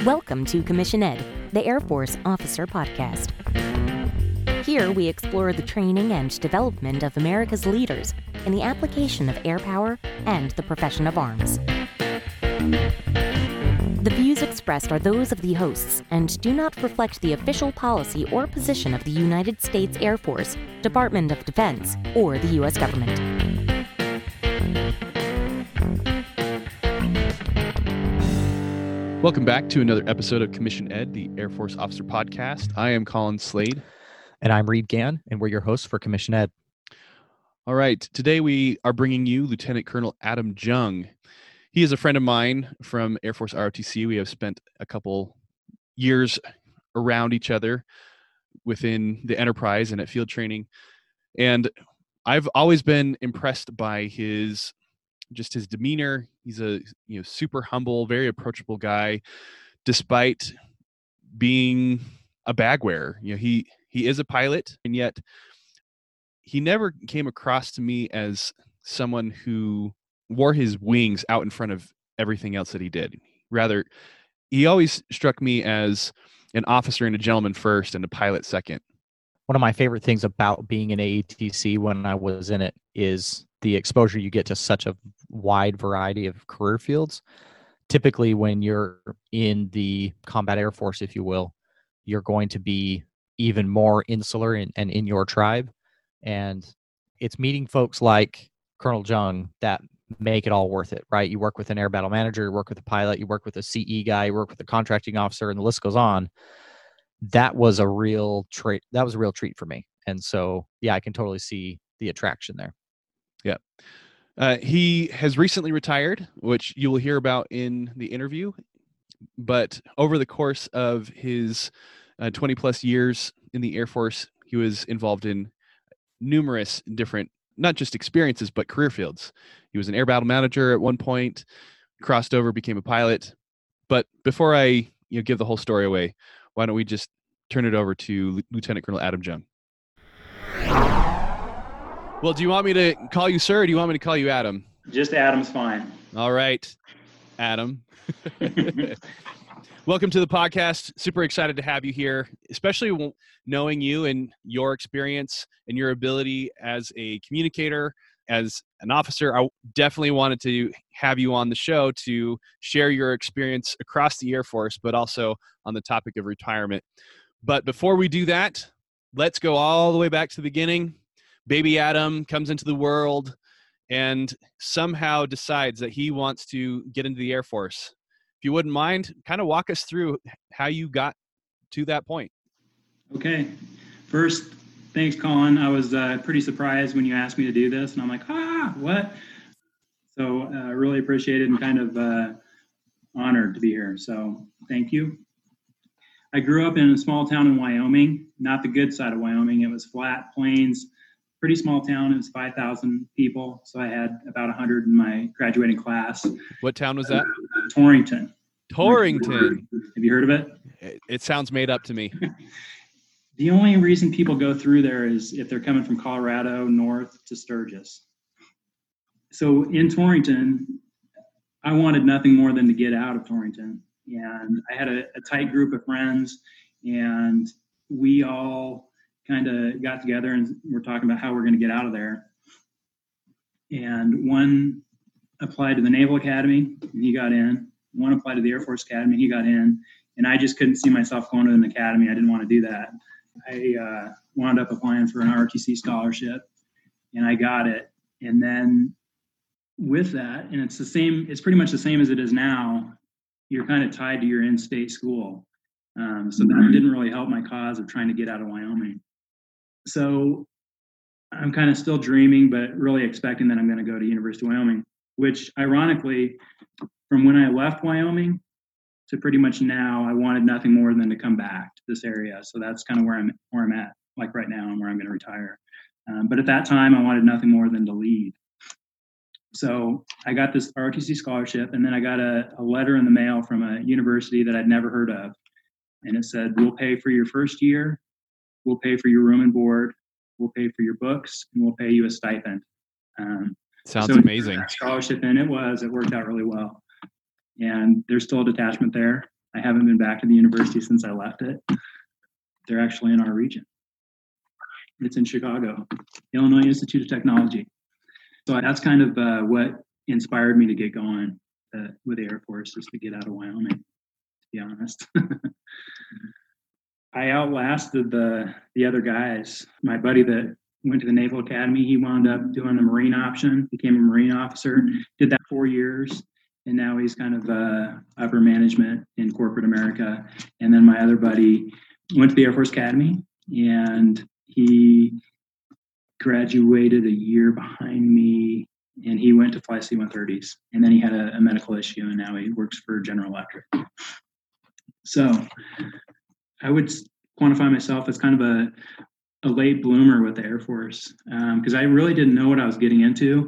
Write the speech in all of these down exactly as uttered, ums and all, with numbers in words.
Welcome to Commission Ed, the Air Force Officer Podcast. Here we explore the training and development of America's leaders in the application of air power and the profession of arms. The views expressed are those of the hosts and do not reflect the official policy or position of the United States Air Force, Department of Defense, or the U S government. Welcome back to another episode of Commission Ed, the Air Force Officer Podcast. I am Colin Slade. And I'm Reed Gann, and we're your hosts for Commission Ed. All right. Today we are bringing you Lieutenant Colonel Adam Jung. He is a friend of mine from Air Force R O T C. We have spent a couple years around each other within the enterprise and at field training. And I've always been impressed by his just his demeanor. He's a you know super humble, very approachable guy, despite being a bag wearer. You know, he he is a pilot, and yet he never came across to me as someone who wore his wings out in front of everything else that he did. Rather, he always struck me as an officer and a gentleman first and a pilot second. One of my favorite things about being in A E T C when I was in it is the exposure you get to such a wide variety of career fields. Typically, when you're in the combat air force, if you will, you're going to be even more insular and, and in your tribe. And it's meeting folks like Colonel Jung that make it all worth it, right? You work with an air battle manager, you work with a pilot, you work with a C E guy, you work with a contracting officer, and the list goes on. That was a real treat. That was a real treat for me. And so, yeah, I can totally see the attraction there. Yeah. Uh, he has recently retired, which you will hear about in the interview. But over the course of his uh, twenty plus years in the Air Force, he was involved in numerous different, not just experiences, but career fields. He was an air battle manager at one point, crossed over, became a pilot. But before I you know, give the whole story away, why don't we just turn it over to Lieutenant Colonel Adam Jung? Well, do you want me to call you sir, or do you want me to call you Adam? Just Adam's fine. All right, Adam. Welcome to the podcast. Super excited to have you here, especially knowing you and your experience and your ability as a communicator, as an officer. I definitely wanted to have you on the show to share your experience across the Air Force, but also on the topic of retirement. But before we do that, let's go all the way back to the beginning. Baby Adam comes into the world and somehow decides that he wants to get into the Air Force. If you wouldn't mind, kind of walk us through how you got to that point. Okay. First, thanks, Colin. I was uh, pretty surprised when you asked me to do this, and I'm like, ah, what? So I uh, really appreciate it and kind of uh, honored to be here. So thank you. I grew up in a small town in Wyoming, not the good side of Wyoming. It was flat plains, pretty small town. It was five thousand people. So I had about one hundred in my graduating class. What town was that? Uh, Torrington. Torrington. Have you heard of it? It, it sounds made up to me. The only reason people go through there is if they're coming from Colorado north to Sturgis. So in Torrington, I wanted nothing more than to get out of Torrington. And I had a, a tight group of friends, and we all kind of got together and we're talking about how we're going to get out of there. And one applied to the Naval Academy and he got in. One applied to the Air Force Academy, he got in. And I just couldn't see myself going to an academy. I didn't want to do that. I uh, wound up applying for an R O T C scholarship, and I got it. And then with that, and it's the same, it's pretty much the same as it is now, you're kind of tied to your in-state school. Um, so that didn't really help my cause of trying to get out of Wyoming. So I'm kind of still dreaming, but really expecting that I'm going to go to University of Wyoming, which ironically, from when I left Wyoming to pretty much now, I wanted nothing more than to come back to this area. So that's kind of where I'm where I'm at, like right now, and where I'm going to retire. Um, but at that time, I wanted nothing more than to leave. So I got this R O T C scholarship, and then I got a, a letter in the mail from a university that I'd never heard of. And it said, we'll pay for your first year, we'll pay for your room and board, we'll pay for your books, and we'll pay you a stipend. Um, Sounds so amazing. Scholarship, and it was, it worked out really well. And there's still a detachment there. I haven't been back to the university since I left it. They're actually in our region. It's in Chicago, Illinois Institute of Technology. So that's kind of uh, what inspired me to get going uh, with the Air Force, is to get out of Wyoming, to be honest. I outlasted the the other guys. My buddy that went to the Naval Academy, he wound up doing the Marine option, became a Marine officer, did that four years, and now he's kind of uh, upper management in corporate America. And then my other buddy went to the Air Force Academy, and he graduated a year behind me, and he went to fly C one thirties. And then he had a, a medical issue, and now he works for General Electric. So I would quantify myself as kind of a, a late bloomer with the Air Force, because um, I really didn't know what I was getting into.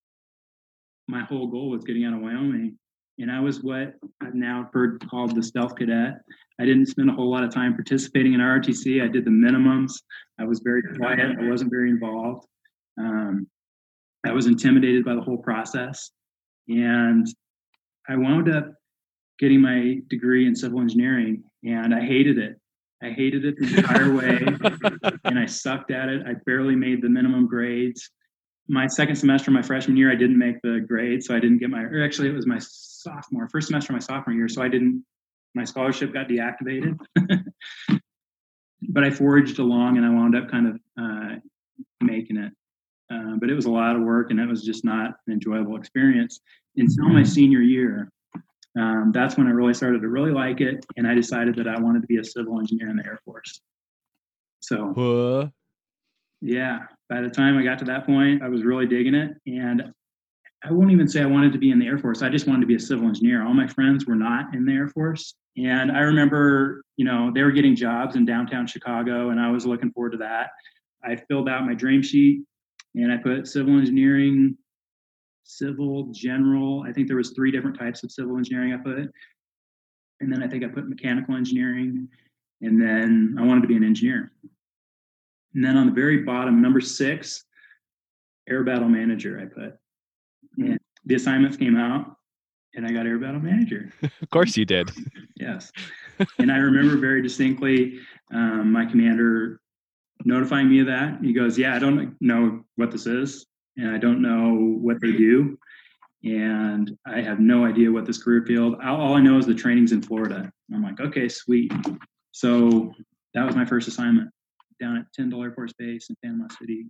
My whole goal was getting out of Wyoming, and I was what I've now heard called the stealth cadet. I didn't spend a whole lot of time participating in R O T C. I did the minimums. I was very quiet. I wasn't very involved. Um, I was intimidated by the whole process, and I wound up getting my degree in civil engineering, and I hated it. I hated it the entire way, and I sucked at it. I barely made the minimum grades. My second semester, my freshman year, I didn't make the grade, so I didn't get my, or actually it was my sophomore, first semester of my sophomore year, so I didn't, my scholarship got deactivated. But I foraged along, and I wound up kind of uh, making it. Uh, but it was a lot of work, and it was just not an enjoyable experience. Until my senior year, um, that's when I really started to really like it, and I decided that I wanted to be a civil engineer in the Air Force. So, uh. yeah, by the time I got to that point, I was really digging it, and I won't even say I wanted to be in the Air Force. I just wanted to be a civil engineer. All my friends were not in the Air Force, and I remember, you know, they were getting jobs in downtown Chicago, and I was looking forward to that. I filled out my dream sheet, and I put civil engineering, civil, general. I think there was three different types of civil engineering I put. And then I think I put mechanical engineering. And then I wanted to be an engineer. And then on the very bottom, number six, air battle manager I put. And the assignments came out, and I got air battle manager. Of course you did. Yes. And I remember very distinctly um, my commander notifying me of that. He goes, yeah, I don't know what this is, and I don't know what they do, and I have no idea what this career field, all I know is the training's in Florida. I'm like, okay, sweet. So that was my first assignment down at Tyndall Air Force Base in Panama City.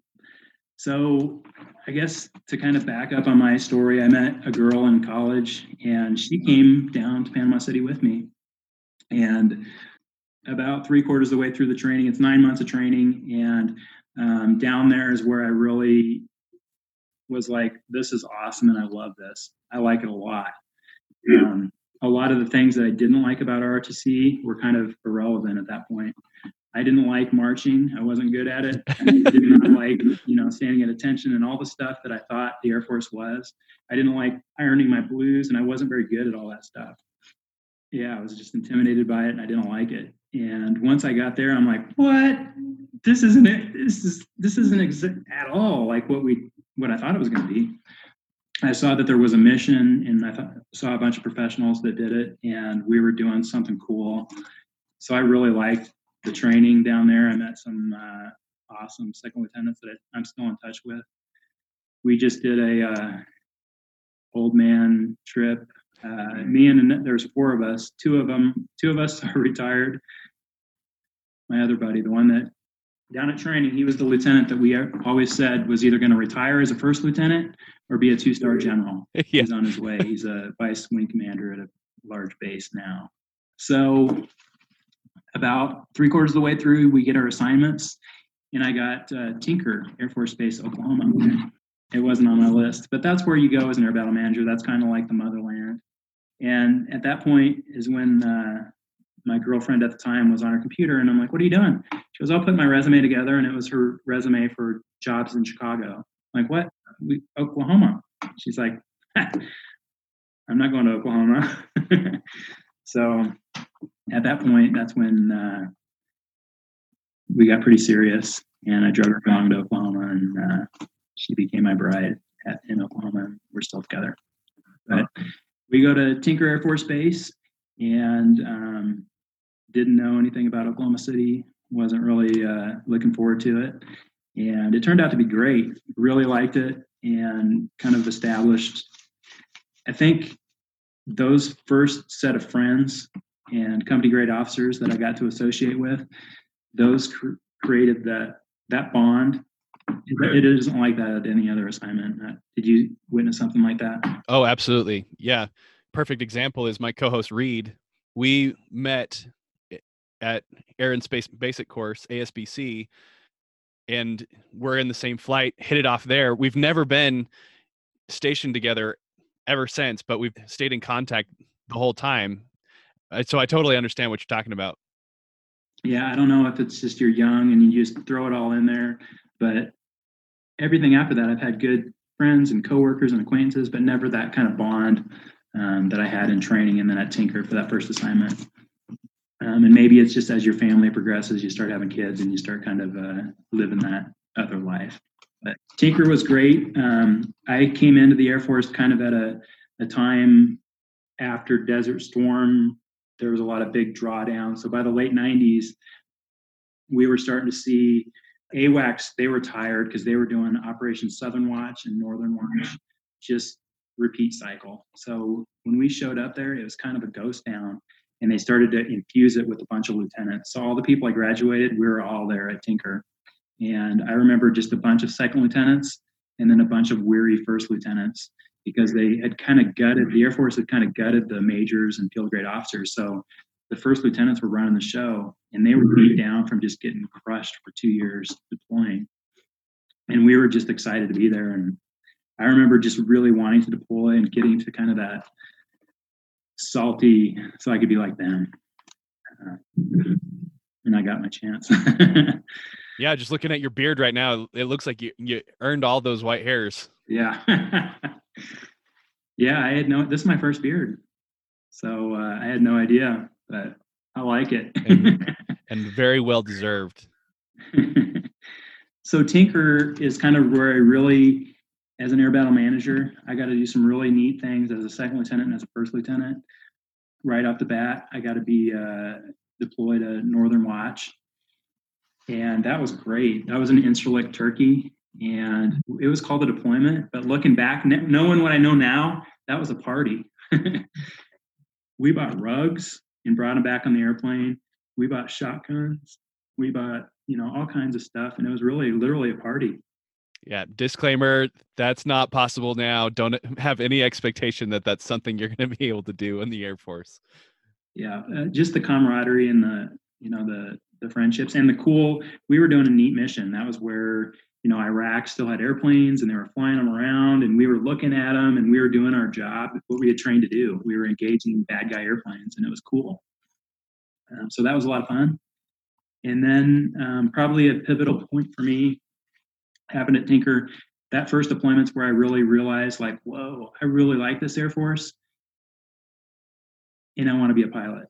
So I guess to kind of back up on my story, I met a girl in college, and she came down to Panama City with me. And about three quarters of the way through the training, it's nine months of training, and um, down there is where I really was like, this is awesome, and I love this. I like it a lot. Um, a lot of the things that I didn't like about R O T C were kind of irrelevant at that point. I didn't like marching. I wasn't good at it. I did not like, you know, standing at attention and all the stuff that I thought the Air Force was. I didn't like ironing my blues, and I wasn't very good at all that stuff. Yeah, I was just intimidated by it, and I didn't like it. And once I got there, I'm like, what? This isn't it. This is this isn't exa- at all like what we what I thought it was going to be. I saw that there was a mission, and I thought, saw a bunch of professionals that did it, and we were doing something cool. So I really liked the training down there. I met some uh, awesome second lieutenants that I'm still in touch with. We just did a uh, old man trip. Uh, me and there's four of us. Two of them, two of us are retired. My other buddy, the one that down at training, he was the lieutenant that we always said was either going to retire as a first lieutenant or be a two-star general. Yeah. He's on his way. He's a vice wing commander at a large base now. So about three quarters of the way through, we get our assignments, and I got uh, Tinker Air Force Base, Oklahoma. It wasn't on my list, but that's where you go as an air battle manager. That's kind of like the motherland. And at that point is when uh, my girlfriend at the time was on her computer, and I'm like, what are you doing? She goes, I'll put my resume together, and it was her resume for jobs in Chicago. I'm like, what? We, Oklahoma. She's like, I'm not going to Oklahoma. So at that point, that's when uh, we got pretty serious, and I drug her along to Oklahoma, and uh, she became my bride at, in Oklahoma, and we're still together. But we go to Tinker Air Force Base, and um, didn't know anything about Oklahoma City. Wasn't really uh, looking forward to it. And it turned out to be great. Really liked it and kind of established, I think, those first set of friends and company grade officers that I got to associate with, those cr- created that that bond. It, it isn't like that at any other assignment. Uh, did you witness something like that? Oh, absolutely. Yeah. Perfect example is my co-host Reed. We met at Air and Space Basic Course, A S B C, and we're in the same flight, hit it off there. We've never been stationed together ever since, but we've stayed in contact the whole time. So I totally understand what you're talking about. Yeah, I don't know if it's just you're young and you just throw it all in there, but everything after that, I've had good friends and coworkers and acquaintances, but never that kind of bond um, that I had in training and then at Tinker for that first assignment. Um, and maybe it's just as your family progresses, you start having kids and you start kind of uh, living that other life. But Tinker was great. Um, I came into the Air Force kind of at a, a time after Desert Storm. There was a lot of big drawdowns. So by the late nineties, we were starting to see A WACS. They were tired because they were doing Operation Southern Watch and Northern Watch, just repeat cycle. So when we showed up there, it was kind of a ghost town. And they started to infuse it with a bunch of lieutenants. So all the people I graduated, we were all there at Tinker. And I remember just a bunch of second lieutenants and then a bunch of weary first lieutenants because they had kind of gutted, the Air Force had kind of gutted the majors and field grade officers. So the first lieutenants were running the show and they were beat down from just getting crushed for two years deploying. And we were just excited to be there. And I remember just really wanting to deploy and getting to kind of that salty, so I could be like them. Uh, and I got my chance. Yeah, just looking at your beard right now, it looks like you, you earned all those white hairs. Yeah. Yeah, I had no, this is my first beard. So uh, I had no idea, but I like it. and, and very well deserved. So Tinker is kind of where I really, as an air battle manager, I got to do some really neat things as a second lieutenant and as a first lieutenant. Right off the bat, I got to be uh, deployed to Northern Watch. And that was great. That was in Incirlik, Turkey. And it was called a deployment. But looking back, knowing what I know now, that was a party. We bought rugs and brought them back on the airplane. We bought shotguns. We bought, you know, all kinds of stuff. And it was really literally a party. Yeah. Disclaimer, that's not possible now. Don't have any expectation that that's something you're going to be able to do in the Air Force. Yeah. Uh, just the camaraderie and the, you know, the, the friendships and the cool, we were doing a neat mission. That was where, you know, Iraq still had airplanes and they were flying them around and we were looking at them and we were doing our job, what we had trained to do. We were engaging bad guy airplanes and it was cool. Um, so that was a lot of fun. And then um, probably a pivotal point for me happened at Tinker. That first deployment's where I really realized, like, whoa, I really like this Air Force, and I want to be a pilot.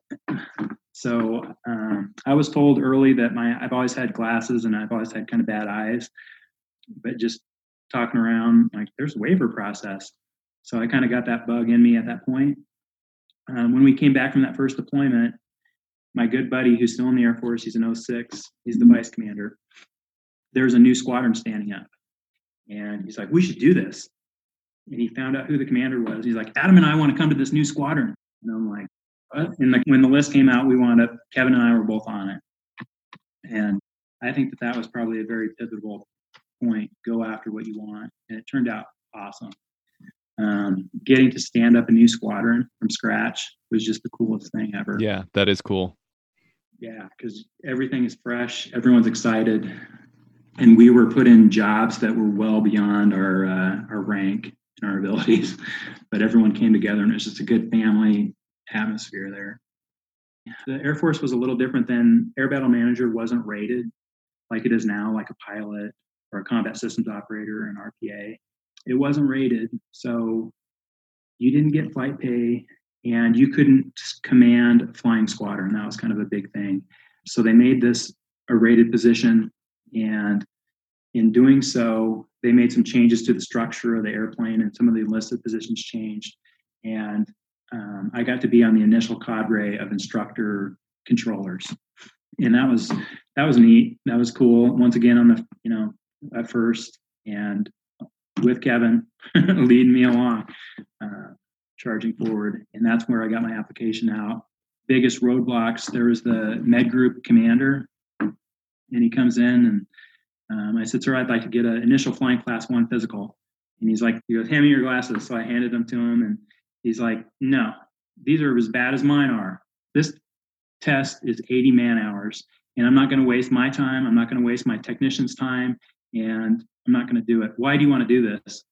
So um, I was told early that my I've always had glasses and I've always had kind of bad eyes, but just talking around, like, there's a waiver process. So I kind of got that bug in me at that point. Um, when we came back from that first deployment, my good buddy who's still in the Air Force, he's an oh six, he's the vice commander. There's a new squadron standing up. And he's like, we should do this. And he found out who the commander was. He's like, Adam and I want to come to this new squadron. And I'm like, what? And the, when the list came out, we wound up, Kevin and I were both on it. And I think that that was probably a very pivotal point. Go after what you want. And it turned out awesome. Um, getting to stand up a new squadron from scratch was just the coolest thing ever. Yeah, that is cool. Yeah, because everything is fresh. Everyone's excited. And we were put in jobs that were well beyond our uh, our rank and our abilities. But everyone came together and it was just a good family atmosphere there. The Air Force was a little different than Air Battle Manager wasn't rated like it is now, like a pilot or a combat systems operator or an R P A. It wasn't rated, so you didn't get flight pay and you couldn't command a flying squadron. That was kind of a big thing. So they made this a rated position, and in doing so, they made some changes to the structure of the airplane and some of the enlisted positions changed. And um, um, I got to be on the initial cadre of instructor controllers, and that was that was neat. That was cool. Once again, on the you know at first, and with Kevin leading me along, uh, charging forward, and that's where I got my application out. Biggest roadblocks. There was the med group commander, and he comes in, and um, I said, "Sir, I'd like to get an initial flying class one physical." And he's like, he goes, "Hand me your glasses." So I handed them to him, and he's like, "No, these are as bad as mine are. This test is eighty man hours, and I'm not going to waste my time. I'm not going to waste my technician's time, and I'm not going to do it. Why do you want to do this?"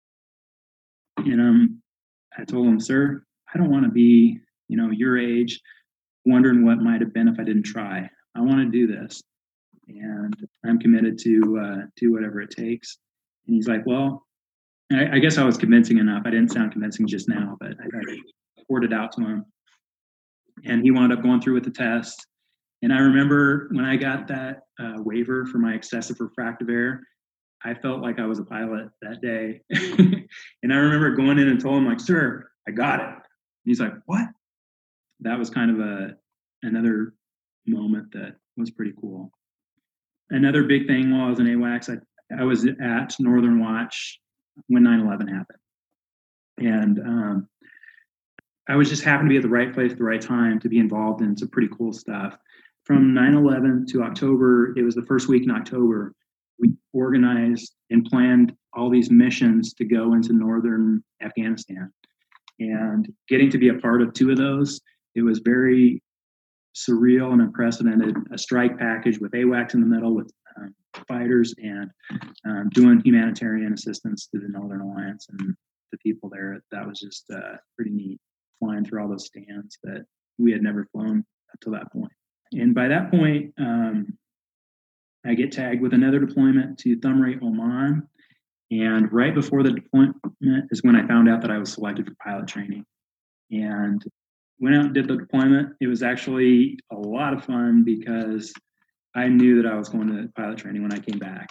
And um, I told him, "Sir, I don't want to be, you know, your age, wondering what might have been if I didn't try. I want to do this, and I'm committed to uh, do whatever it takes." And he's like, "Well," I, I guess I was convincing enough. I didn't sound convincing just now, but I, I poured it out to him. And he wound up going through with the test. And I remember when I got that uh, waiver for my excessive refractive error, I felt like I was a pilot that day. And I remember going in and told him, like, "Sir, I got it." And he's like, "What?" That was kind of a another moment that was pretty cool. Another big thing while I was in A WACS, I, I was at Northern Watch when nine eleven happened. And um, I was just happened to be at the right place at the right time to be involved in some pretty cool stuff. From nine eleven to October, it was the first week in October, we organized and planned all these missions to go into northern Afghanistan. And getting to be a part of two of those, it was very surreal and unprecedented. A strike package with A WACS in the middle, with um, fighters, and um, doing humanitarian assistance to the Northern Alliance and the people there. That was just uh, pretty neat, flying through all those stands that we had never flown up to that point. And by that point, um, I get tagged with another deployment to Thumrait, Oman. And right before the deployment is when I found out that I was selected for pilot training. And went out and did the deployment. It was actually a lot of fun because I knew that I was going to pilot training when I came back.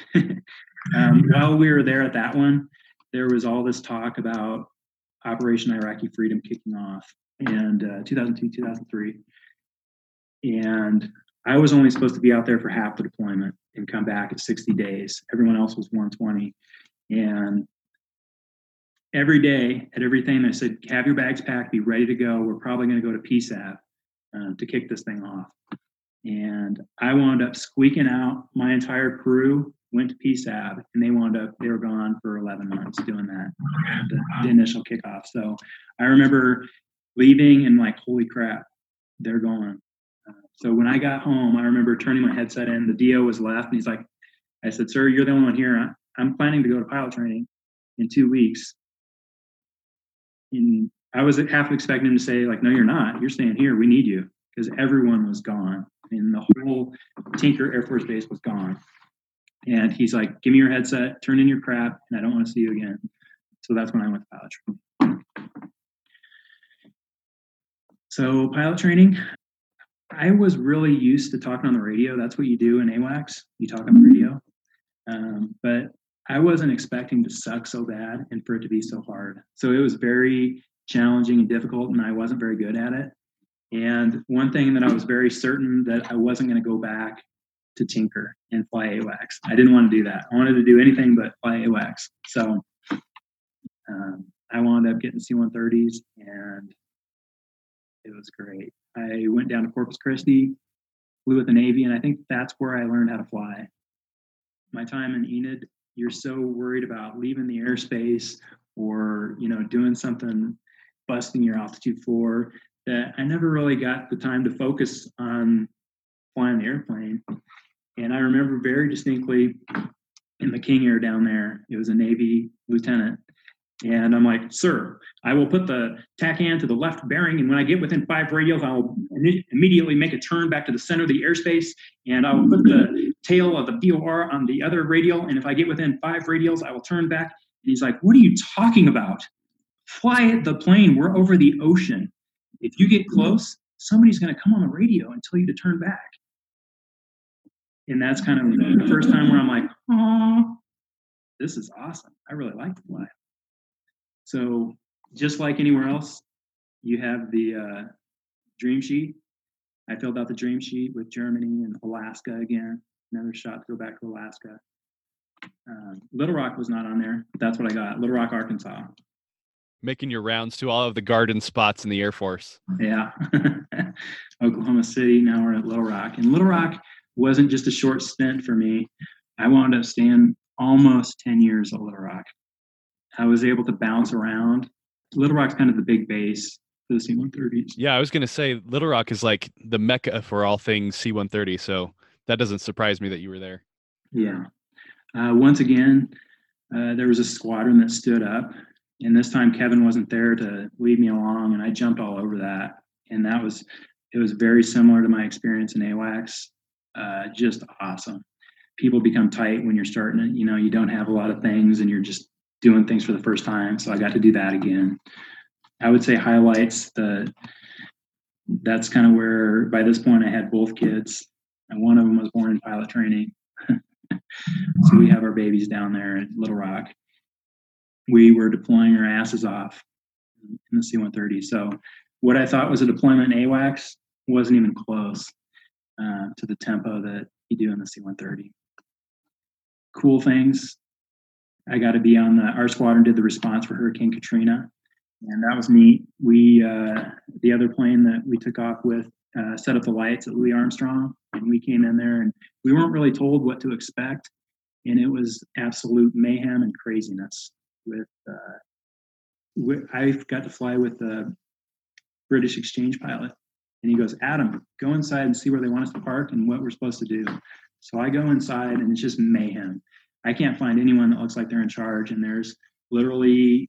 um, while we were there at that one, there was all this talk about Operation Iraqi Freedom kicking off in uh, two thousand two, two thousand three. And I was only supposed to be out there for half the deployment and come back at sixty days. Everyone else was one twenty. And every day at everything, they said, "Have your bags packed, be ready to go. We're probably going to go to P S A B uh, to kick this thing off." And I wound up squeaking out. My entire crew went to P S A B, and they wound up, they were gone for eleven months doing that, the, the initial kickoff. So I remember leaving and like, holy crap, they're gone. Uh, so when I got home, I remember turning my headset in. The D O was left, and he's like, I said, "Sir, you're the only one here. I, I'm planning to go to pilot training in two weeks. And I was half expecting him to say, like, "No, you're not. You're staying here. We need you," because everyone was gone. And the whole Tinker Air Force Base was gone. And he's like, "Give me your headset, turn in your crap, and I don't want to see you again." So that's when I went to pilot training. So pilot training, I was really used to talking on the radio. That's what you do in A WACS. You talk on the radio. Um, but I wasn't expecting to suck so bad and for it to be so hard. So it was very challenging and difficult, and I wasn't very good at it. And one thing that I was very certain that I wasn't going to go back to Tinker and fly A WACS. I didn't want to do that. I wanted to do anything but fly A WACS. So um, I wound up getting C one thirties, and it was great. I went down to Corpus Christi, flew with the Navy, and I think that's where I learned how to fly. My time in Enid, you're so worried about leaving the airspace or, you know, doing something, busting your altitude floor, that I never really got the time to focus on flying the airplane. And I remember very distinctly in the King Air down there, it was a Navy lieutenant. And I'm like, "Sir, I will put the tack hand to the left bearing, and when I get within five radials, I'll immediately make a turn back to the center of the airspace, and I will put the tail of the V O R on the other radial, and if I get within five radials, I will turn back." And he's like, "What are you talking about? Fly the plane. We're over the ocean. If you get close, somebody's going to come on the radio and tell you to turn back." And that's kind of the first time where I'm like, "Oh, this is awesome. I really like to fly." So just like anywhere else, you have the uh, dream sheet. I filled out the dream sheet with Germany and Alaska again. Another shot to go back to Alaska. Um, Little Rock was not on there, but that's what I got. Little Rock, Arkansas. Making your rounds to all of the garden spots in the Air Force. Yeah. Oklahoma City, now we're at Little Rock. And Little Rock wasn't just a short stint for me. I wound up staying almost ten years at Little Rock. I was able to bounce around. Little Rock's kind of the big base for the C one thirties. Yeah, I was going to say Little Rock is like the mecca for all things C one thirty, so that doesn't surprise me that you were there. Yeah. Uh, once again, uh, there was a squadron that stood up, and this time Kevin wasn't there to lead me along, and I jumped all over that. And that was, it was very similar to my experience in AWACS. Uh, just awesome. People become tight when you're starting it. You know, you don't have a lot of things and you're just doing things for the first time. So I got to do that again. I would say highlights, the that's kind of where by this point I had both kids, and one of them was born in pilot training. So we have our babies down there at Little Rock. We were deploying our asses off in the C one thirty. So what I thought was a deployment in AWACS wasn't even close uh, to the tempo that you do in the C one thirty. Cool things. I got to be on the, our squadron did the response for Hurricane Katrina, and that was neat. We, uh, the other plane that we took off with uh, set up the lights at Louis Armstrong, and we came in there and we weren't really told what to expect. And it was absolute mayhem and craziness. With, uh, with I got to fly with the British exchange pilot, and he goes, "Adam, go inside and see where they want us to park and what we're supposed to do." So I go inside, and it's just mayhem. I can't find anyone that looks like they're in charge, and there's literally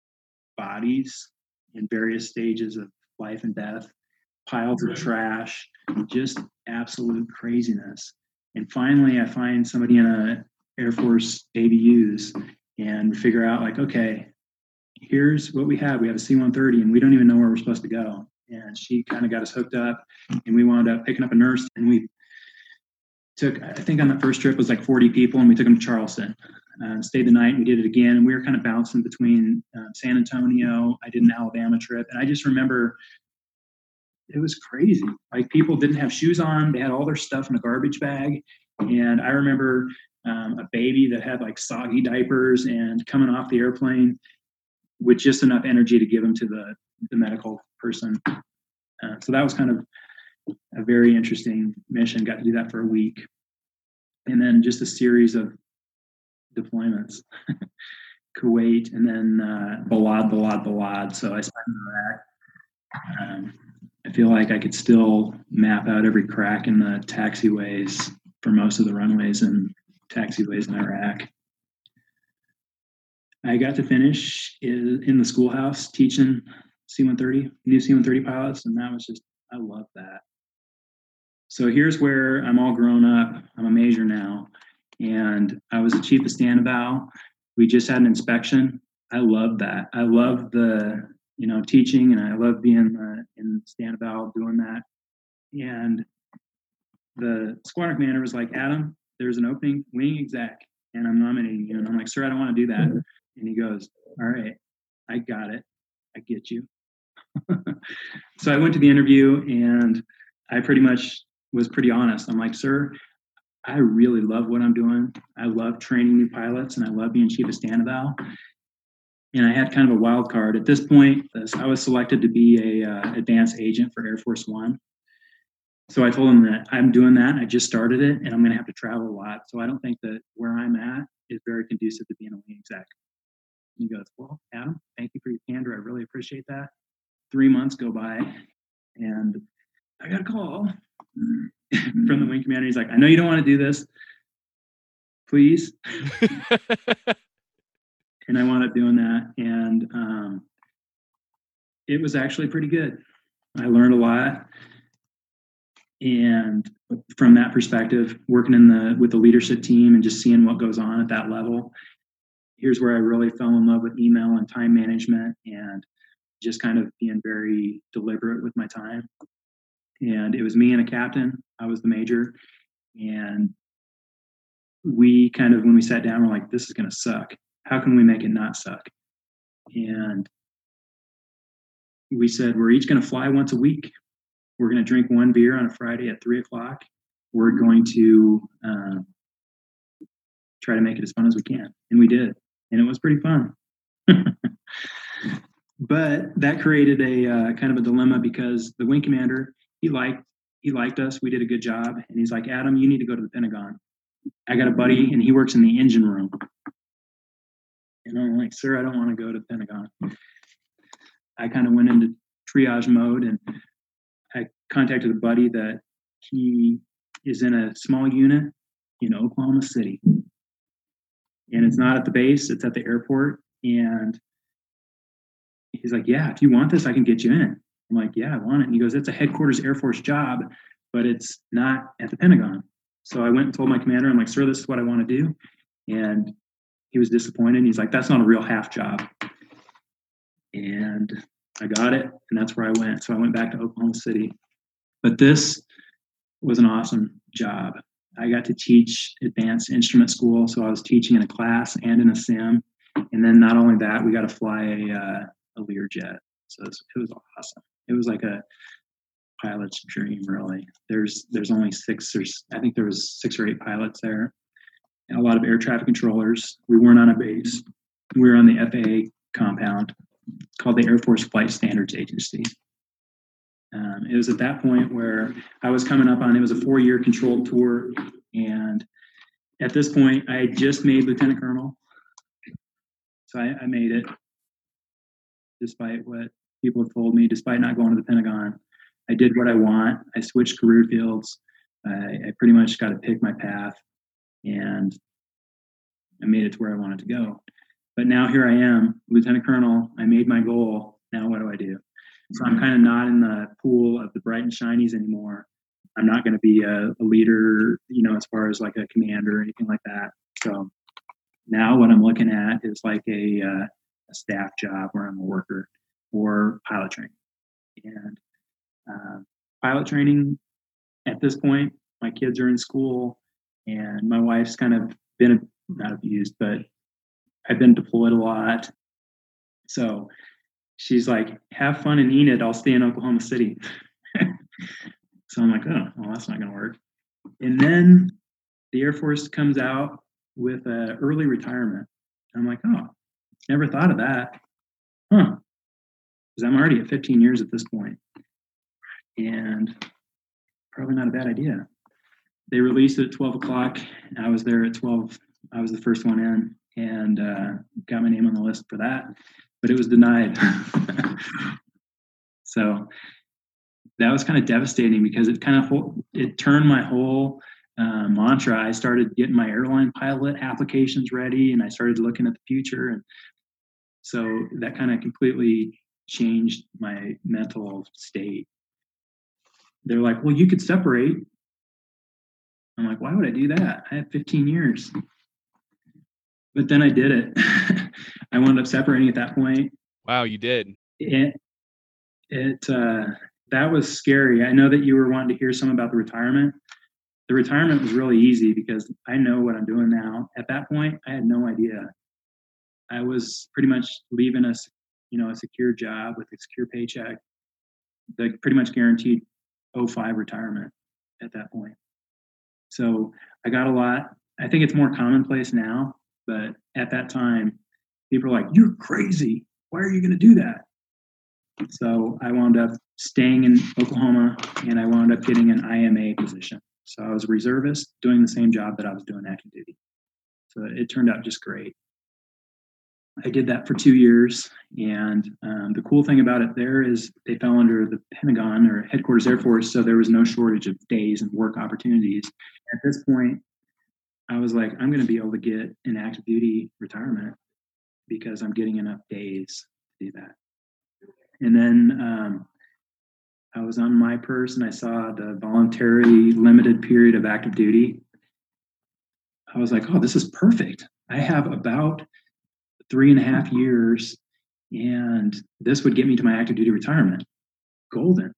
bodies in various stages of life and death, piles of trash, just absolute craziness. And finally, I find somebody in a Air Force A B Us and figure out, like, okay, here's what we have. We have a C one thirty, and we don't even know where we're supposed to go. And she kind of got us hooked up, and we wound up picking up a nurse, and we took, I think on the first trip was like forty people, and we took them to Charleston. Uh, stayed the night, and we did it again, and we were kind of bouncing between uh, San Antonio. I did an Alabama trip, and I just remember it was crazy. Like, people didn't have shoes on. They had all their stuff in a garbage bag. And I remember um, a baby that had like soggy diapers and coming off the airplane with just enough energy to give them to the, the medical person. Uh, so that was kind of a very interesting mission. Got to do that for a week. And then just a series of deployments. Kuwait, and then uh, Balad, Balad, Balad. So I spent that. Um, I feel like I could still map out every crack in the taxiways for most of the runways and taxiways in Iraq. I got to finish in, in the schoolhouse teaching C one thirty, new C one thirty pilots, and that was just, I love that. So here's where I'm all grown up. I'm a major now, and I was the chief of stand about. We just had an inspection. I love that. I love the, you know, teaching, and I love being uh, in stand about doing that. And the squadron commander was like, "Adam, there's an opening, wing exec, and I'm nominating you." And I'm like, "Sir, I don't want to do that." And he goes, "All right, I got it. I get you." So I went to the interview, and I pretty much was pretty honest. I'm like, "Sir, I really love what I'm doing. I love training new pilots, and I love being chief of stand about." And I had kind of a wild card. At this point, I was selected to be a uh, advanced agent for Air Force One. So I told him that I'm doing that, and I just started it, and I'm going to have to travel a lot. So I don't think that where I'm at is very conducive to being a wing exec. And he goes, "Well, Adam, thank you for your candor. I really appreciate that." Three months go by, and I got a call from the wing commander. He's like, "I know you don't want to do this. Please." And I wound up doing that, and um, it was actually pretty good. I learned a lot, and from that perspective, working in the with the leadership team and just seeing what goes on at that level, here's where I really fell in love with email and time management, and just kind of being very deliberate with my time. And it was me and a captain. I was the major, and we kind of, when we sat down, we're like, "This is going to suck. How can we make it not suck?" And we said, we're each going to fly once a week. We're going to drink one beer on a Friday at three o'clock. We're going to uh, try to make it as fun as we can. And we did. And it was pretty fun. But that created a uh, kind of a dilemma because the wing commander, he liked, he liked us. We did a good job. And he's like, Adam, you need to go to the Pentagon. I got a buddy and he works in the engine room. And I'm like, sir, I don't want to go to the Pentagon. I kind of went into triage mode and I contacted a buddy that he is in a small unit in Oklahoma City. And it's not at the base, it's at the airport. And he's like, yeah, if you want this, I can get you in. I'm like, yeah, I want it. And he goes, it's a headquarters Air Force job, but it's not at the Pentagon. So I went and told my commander, I'm like, sir, this is what I want to do. And he was disappointed. He's like, that's not a real half job. And I got it, and that's where I went. So I went back to Oklahoma City. But this was an awesome job. I got to teach advanced instrument school, so I was teaching in a class and in a sim. And then not only that, we got to fly a, uh, a Learjet. So it was, it was awesome. It was like a pilot's dream, really. There's there's only six or I think there was six or eight pilots there, and a lot of air traffic controllers. We weren't on a base. We were on the F A A compound called the Air Force Flight Standards Agency. Um, it was at that point where I was coming up on, it was a four-year controlled tour, and at this point, I had just made lieutenant colonel. So I, I made it, despite what people have told me, despite not going to the Pentagon. I did what I want. I switched career fields. I, I pretty much got to pick my path, and I made it to where I wanted to go. But now here I am, lieutenant colonel. I made my goal. Now what do I do? So I'm kind of not in the pool of the bright and shinies anymore. I'm not going to be a, a leader, you know, as far as like a commander or anything like that. So now what I'm looking at is like a, uh, a staff job where I'm a worker, or pilot training. And uh, pilot training at this point, my kids are in school, and my wife's kind of been, not abused, but I've been deployed a lot. So she's like, have fun in Enid. I'll stay in Oklahoma City. So I'm like, oh, well, that's not going to work. And then the Air Force comes out with an early retirement. I'm like, oh, never thought of that. Huh. Because I'm already at fifteen years at this point. And probably not a bad idea. They released it at twelve o'clock. I was there at twelve. I was the first one in, and uh, got my name on the list for that. But it was denied. So that was kind of devastating, because it kind of it turned my whole uh, mantra. I started getting my airline pilot applications ready, and I started looking at the future. And so that kind of completely changed my mental state. They're like, well, you could separate. I'm like, why would I do that? I had fifteen years. But then I did it. I wound up separating at that point. Wow, you did. It, it uh, that was scary. I know that you were wanting to hear some about the retirement. The retirement was really easy because I know what I'm doing now. At that point, I had no idea. I was pretty much leaving a, you know, a secure job with a secure paycheck, that pretty much guaranteed oh five retirement at that point. So I got a lot. I think it's more commonplace now, but at that time, people were like, you're crazy. Why are you going to do that? So I wound up staying in Oklahoma, and I wound up getting an I M A position. So I was a reservist doing the same job that I was doing active duty. So it turned out just great. I did that for two years. And um, the cool thing about it there is they fell under the Pentagon, or Headquarters Air Force. So there was no shortage of days and work opportunities. At this point, I was like, I'm going to be able to get an active duty retirement because I'm getting enough days to do that. And then um, I was on my purse, and I saw the voluntary limited period of active duty. I was like, oh, this is perfect. I have about three and a half years, and this would get me to my active duty retirement. Golden.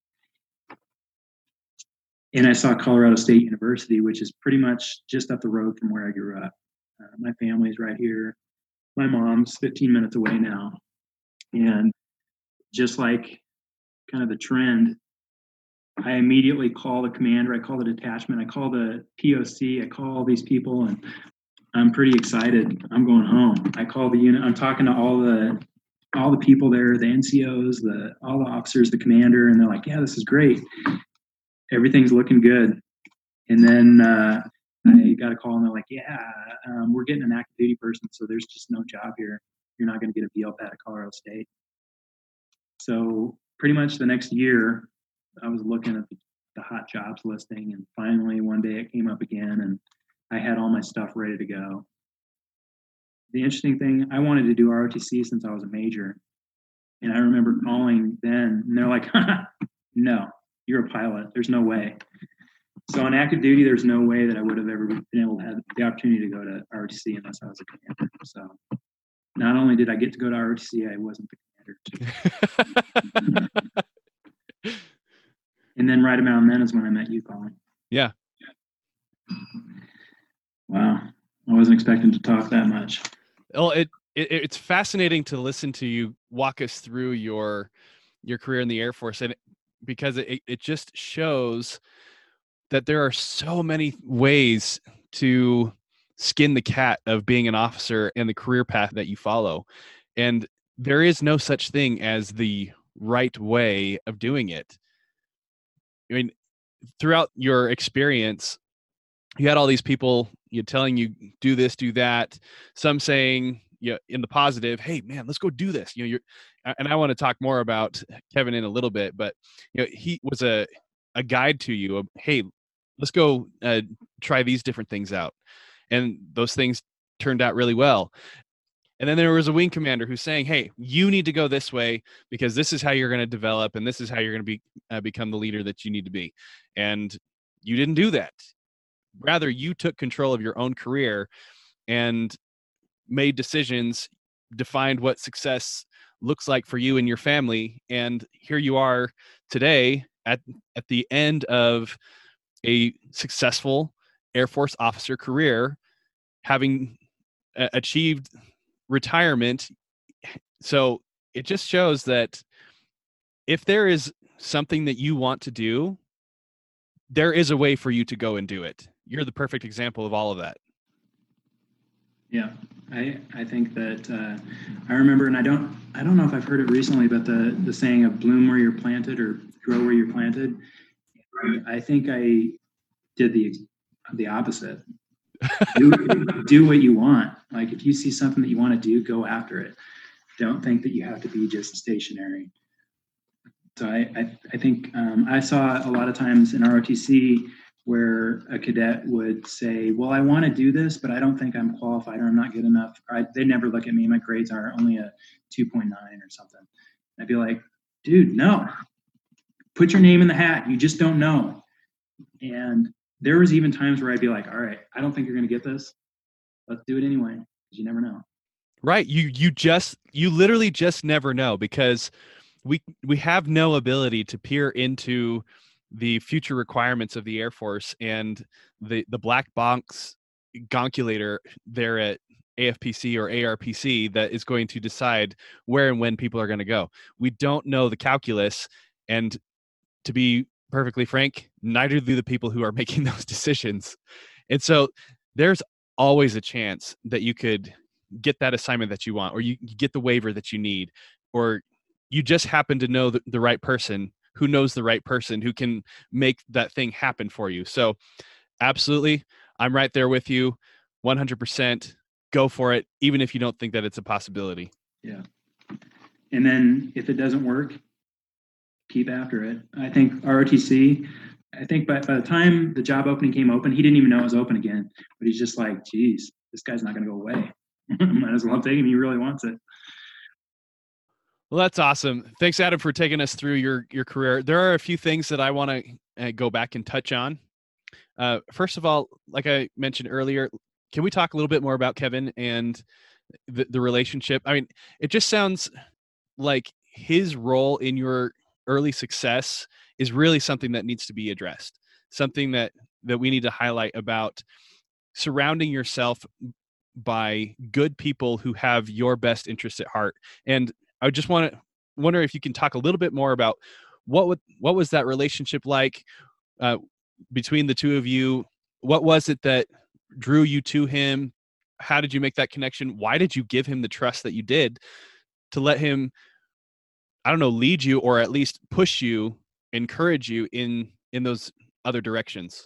And I saw Colorado State University, which is pretty much just up the road from where I grew up. Uh, my family's right here. My mom's fifteen minutes away now. And just like kind of the trend, I immediately call the commander, I call the detachment, I call the P O C, I call all these people, and I'm pretty excited. I'm going home. I call the unit. I'm talking to all the all the people there, the N C Os, the all the officers, the commander, and they're like, "Yeah, this is great. Everything's looking good." And then uh, I got a call, and they're like, "Yeah, um, we're getting an active duty person, so there's just no job here. You're not going to get a B L P A T at Colorado State." So pretty much the next year, I was looking at the, the hot jobs listing, and finally one day it came up again, and I had all my stuff ready to go. The interesting thing, I wanted to do R O T C since I was a major, and I remember calling then, and they're like, "No, you're a pilot. There's no way." So on active duty, there's no way that I would have ever been able to have the opportunity to go to R O T C unless I was a commander. So not only did I get to go to R O T C, I wasn't the commander. And then right around then is when I met you, Colin. Yeah. Wow. I wasn't expecting to talk that much. Well, it, it it's fascinating to listen to you walk us through your your career in the Air Force, and because it it just shows that there are so many ways to skin the cat of being an officer and the career path that you follow. And there is no such thing as the right way of doing it. I mean, throughout your experience, you had all these people you know, telling you do this, do that. Some saying, you know, in the positive, "Hey, man, let's go do this." You know, you're, and I want to talk more about Kevin in a little bit, but you know, he was a a guide to you. Of, hey, let's go uh, try these different things out, and those things turned out really well. And then there was a wing commander who's saying, "Hey, you need to go this way because this is how you're going to develop, and this is how you're going to be uh, become the leader that you need to be." And you didn't do that. Rather, you took control of your own career and made decisions, defined what success looks like for you and your family. And here you are today at at the end of a successful Air Force officer career, having uh, achieved retirement. So it just shows that if there is something that you want to do, there is a way for you to go and do it. You're the perfect example of all of that. Yeah, I I think that uh, I remember, and I don't I don't know if I've heard it recently, but the the saying of "bloom where you're planted" or "grow where you're planted." I think I did the the opposite. do, do what you want. Like if you see something that you want to do, go after it. Don't think that you have to be just stationary. So I I, I think um, I saw a lot of times in R O T C where a cadet would say, "Well, I want to do this, but I don't think I'm qualified or I'm not good enough." Or I, they never look at me. My grades are only a two point nine or something. I'd be like, "Dude, no. Put your name in the hat. You just don't know." And there was even times where I'd be like, "All right, I don't think you're going to get this. Let's do it anyway, because you never know." Right. You you just you literally just never know, because we we have no ability to peer into the future requirements of the Air Force and the the black box gonculator there at A F P C or A R P C that is going to decide where and when people are going to go. We don't know the calculus, and to be perfectly frank, neither do the people who are making those decisions. And so there's always a chance that you could get that assignment that you want, or you get the waiver that you need, or you just happen to know the, the right person who knows the right person who can make that thing happen for you. So absolutely, I'm right there with you, one hundred percent. Go for it, even if you don't think that it's a possibility. Yeah. And then if it doesn't work, keep after it. I think R O T C, I think by, by the time the job opening came open, he didn't even know it was open again. But he's just like, geez, this guy's not going to go away. Might as well take him. He really wants it. Well, that's awesome. Thanks, Adam, for taking us through your your career. There are a few things that I want to uh, go back and touch on. Uh, first of all, like I mentioned earlier, can we talk a little bit more about Kevin and the, the relationship? I mean, it just sounds like his role in your early success is really something that needs to be addressed, something that, that we need to highlight about surrounding yourself by good people who have your best interests at heart. And I just want to wonder if you can talk a little bit more about what would, what was that relationship like uh, between the two of you? What was it that drew you to him? How did you make that connection? Why did you give him the trust that you did to let him, I don't know, lead you or at least push you, encourage you in, in those other directions?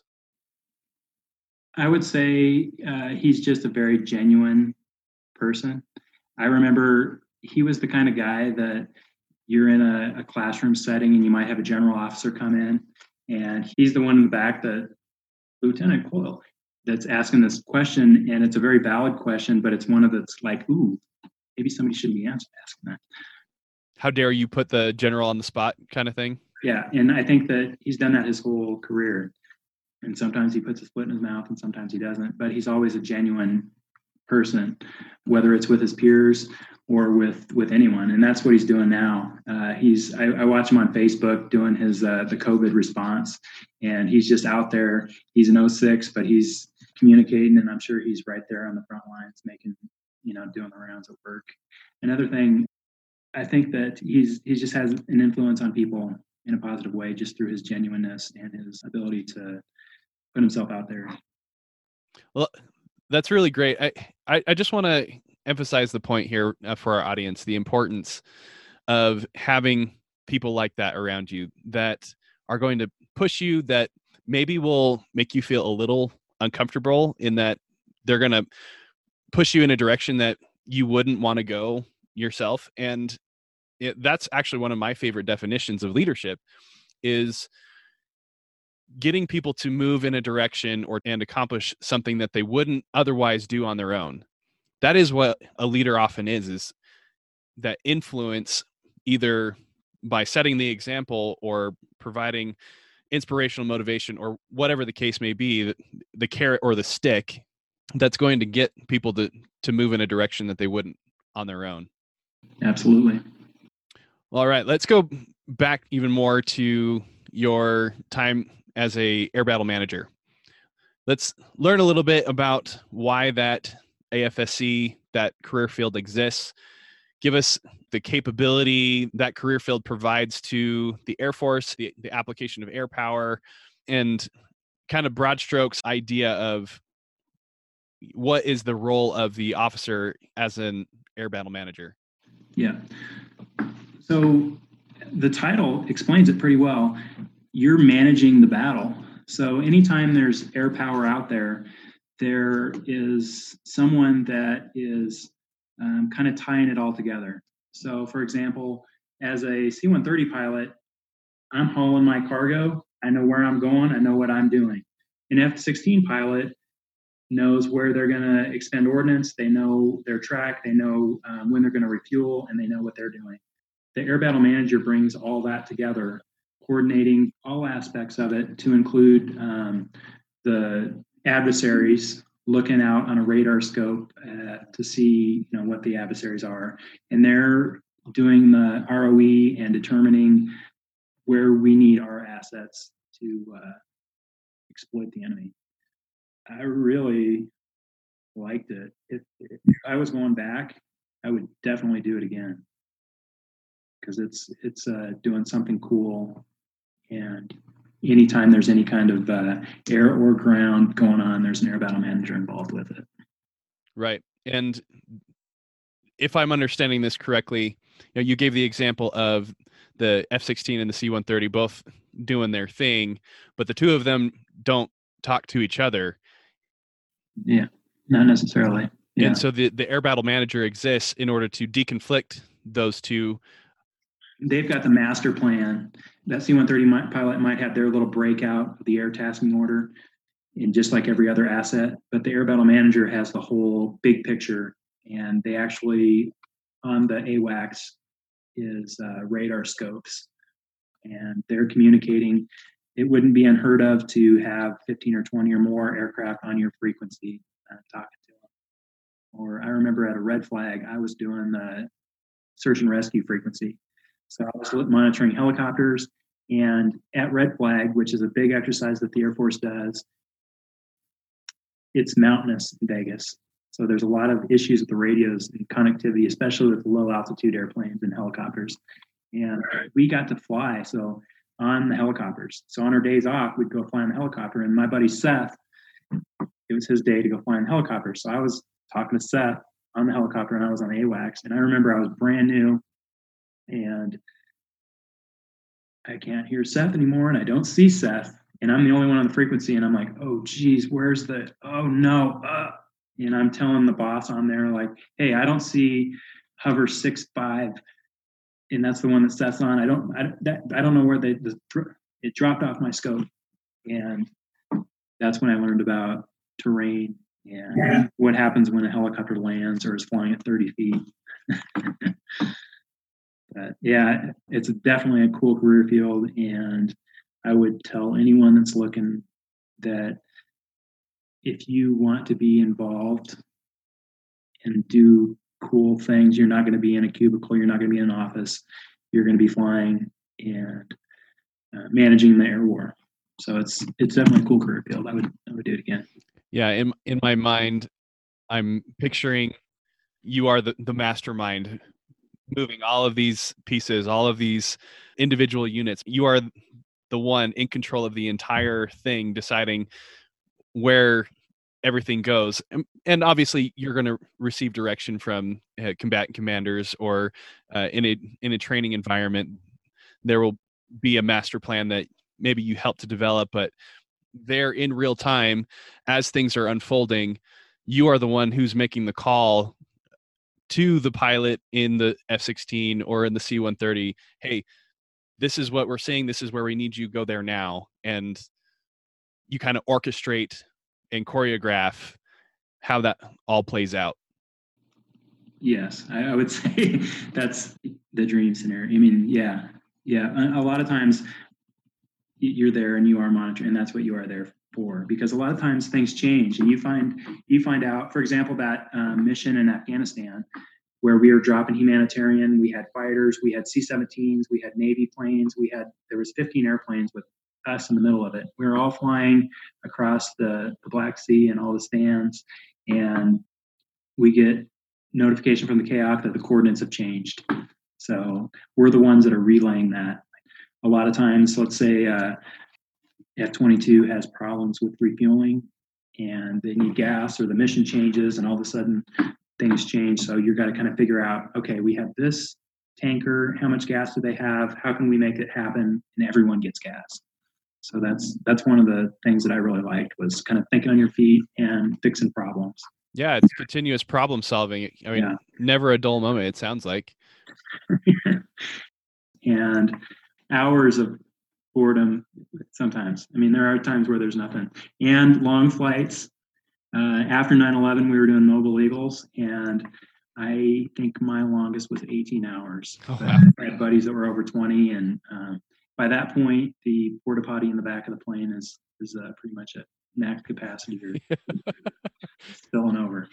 I would say uh, he's just a very genuine person. I remember he was the kind of guy that you're in a, a classroom setting and you might have a general officer come in, and he's the one in the back that, Lieutenant Coyle, that's asking this question, and it's a very valid question, but it's one of that's like, ooh, maybe somebody shouldn't be asking that. How dare you put the general on the spot kind of thing? Yeah, and I think that he's done that his whole career. And sometimes he puts his foot in his mouth and sometimes he doesn't, but he's always a genuine person, whether it's with his peers or with, with anyone. And that's what he's doing now. Uh, he's, I, I watch him on Facebook doing his, uh, the COVID response, and he's just out there. He's an oh six, but he's communicating, and I'm sure he's right there on the front lines making, you know, doing the rounds at work. Another thing, I think that he's, he just has an influence on people in a positive way, just through his genuineness and his ability to put himself out there. Well, that's really great. I, I, I just want to emphasize the point here uh, for our audience, the importance of having people like that around you that are going to push you, that maybe will make you feel a little uncomfortable in that they're going to push you in a direction that you wouldn't want to go yourself. And it, that's actually one of my favorite definitions of leadership, is getting people to move in a direction or and accomplish something that they wouldn't otherwise do on their own. That is what a leader often is, is that influence, either by setting the example or providing inspirational motivation or whatever the case may be, the, the carrot or the stick that's going to get people to, to move in a direction that they wouldn't on their own. Absolutely. Well, all right, let's go back even more to your time as a air battle manager. Let's learn a little bit about why that A F S C, that career field exists. Give us the capability that career field provides to the Air Force, the, the application of air power, and kind of broad strokes idea of what is the role of the officer as an air battle manager. Yeah. So the title explains it pretty well. You're managing the battle. So anytime there's air power out there, there is someone that is um, kind of tying it all together. So for example, as a C one thirty pilot, I'm hauling my cargo. I know where I'm going. I know what I'm doing. An F sixteen pilot knows where they're going to expend ordnance. They know their track. They know um, when they're going to refuel, and they know what they're doing. The air battle manager brings all that together, coordinating all aspects of it, to include um, the adversaries, looking out on a radar scope uh, to see, you know, what the adversaries are, and they're doing the R O E and determining where we need our assets to uh, exploit the enemy. I really liked it. If, if I was going back, I would definitely do it again, because it's it's uh, doing something cool. And anytime there's any kind of uh, air or ground going on, there's an air battle manager involved with it. Right. And if I'm understanding this correctly, you know, you gave the example of the F sixteen and the C one thirty both doing their thing, but the two of them don't talk to each other. Yeah, not necessarily. Yeah. And so the, the air battle manager exists in order to deconflict those two. They've got the master plan. That C one thirty might, pilot might have their little breakout of the air tasking order, and just like every other asset, but the air battle manager has the whole big picture, and they actually, on the A WACS, is uh, radar scopes, and they're communicating. It wouldn't be unheard of to have fifteen or twenty or more aircraft on your frequency uh, talking to them. Or I remember at a red flag, I was doing the search and rescue frequency. So I was monitoring helicopters, and at red flag, which is a big exercise that the Air Force does, it's mountainous in Vegas. So there's a lot of issues with the radios and connectivity, especially with low altitude airplanes and helicopters. And we got to fly. So on the helicopters. So on our days off, we'd go fly on the helicopter. And my buddy Seth, it was his day to go fly on the helicopter. So I was talking to Seth on the helicopter, and I was on the AWACS. And I remember I was brand new, and I can't hear Seth anymore, and I don't see Seth. And I'm the only one on the frequency, and I'm like, oh, geez, where's the, oh, no. Uh. And I'm telling the boss on there, like, hey, I don't see hover six five, and that's the one that Seth's on. I don't I, that, I don't know where they, the, it dropped off my scope. And that's when I learned about terrain and yeah. what happens when a helicopter lands or is flying at thirty feet. But yeah, it's definitely a cool career field, and I would tell anyone that's looking that if you want to be involved and do cool things, you're not going to be in a cubicle, you're not going to be in an office, you're going to be flying and uh, managing the air war. So it's it's definitely a cool career field. I would I would do it again. Yeah, in in my mind, I'm picturing you are the, the mastermind moving all of these pieces, all of these individual units. You are the one in control of the entire thing, deciding where everything goes. And, and obviously you're going to receive direction from uh, combatant commanders, or uh, in a in a training environment, there will be a master plan that maybe you help to develop, but there in real time, as things are unfolding, you are the one who's making the call to the pilot in the F sixteen or in the C one thirty. Hey, this is what we're seeing. This is where we need you. Go there now. And you kind of orchestrate and choreograph how that all plays out. Yes, I, I would say that's the dream scenario. I mean, yeah, yeah. A, a lot of times you're there and you are monitoring, and that's what you are there for. Because a lot of times things change, and you find you find out. For example, that um, mission in Afghanistan, where we were dropping humanitarian, we had fighters, we had C seventeens, we had Navy planes, we had there was fifteen airplanes with us in the middle of it. We were all flying across the, the Black Sea and all the stands, and we get notification from the K O C that the coordinates have changed. So we're the ones that are relaying that. A lot of times, let's say uh, F twenty-two has problems with refueling and they need gas, or the mission changes and all of a sudden things change. So you've got to kind of figure out, okay, we have this tanker, how much gas do they have? How can we make it happen? And everyone gets gas. So that's that's one of the things that I really liked, was kind of thinking on your feet and fixing problems. Yeah, it's continuous problem solving. I mean, yeah. Never a dull moment, it sounds like. And hours of boredom sometimes. I mean, there are times where there's nothing. And long flights. Uh, after nine eleven, we were doing Noble Eagles, and I think my longest was eighteen hours. Oh, wow. I had buddies that were over twenty, and um, by that point, the porta potty in the back of the plane is is uh, pretty much at max capacity. You're spilling over.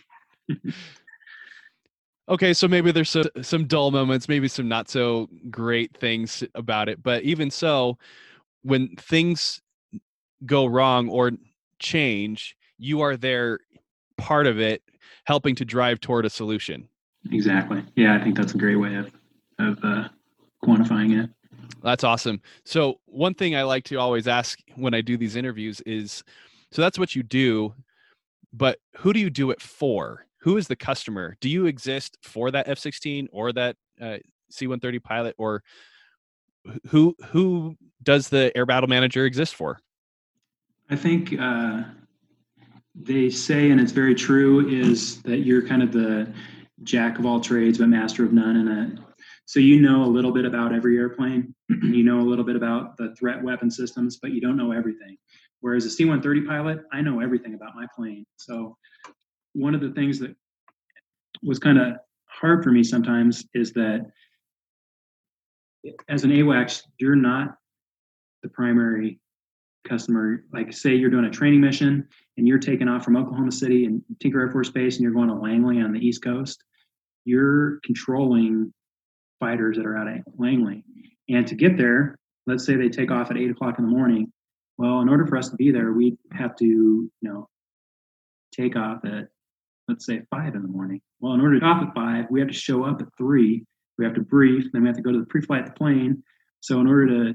Okay, so maybe there's some, some dull moments, maybe some not so great things about it. But even so, when things go wrong or change, you are there, part of it, helping to drive toward a solution. Exactly. Yeah, I think that's a great way of, of uh, quantifying it. That's awesome. So one thing I like to always ask when I do these interviews is, so that's what you do, but who do you do it for? Who is the customer? Do you exist for that F sixteen or that uh, C one thirty pilot, or who who does the Air Battle Manager exist for? I think uh, they say, and it's very true, is that you're kind of the jack of all trades but master of none. And a, so you know a little bit about every airplane. You know a little bit about the threat weapon systems, but you don't know everything. Whereas a C one thirty pilot, I know everything about my plane. So one of the things that was kind of hard for me sometimes is that as an AWACS, you're not the primary customer. Like, say you're doing a training mission and you're taking off from Oklahoma City and Tinker Air Force Base and you're going to Langley on the East Coast. You're controlling fighters that are out of Langley. And to get there, let's say they take off at eight o'clock in the morning. Well, in order for us to be there, we have to, you know, take off at, let's say, five in the morning. Well, in order to get off at five, we have to show up at three. We have to brief, then we have to go to the pre-flight of the plane. So in order to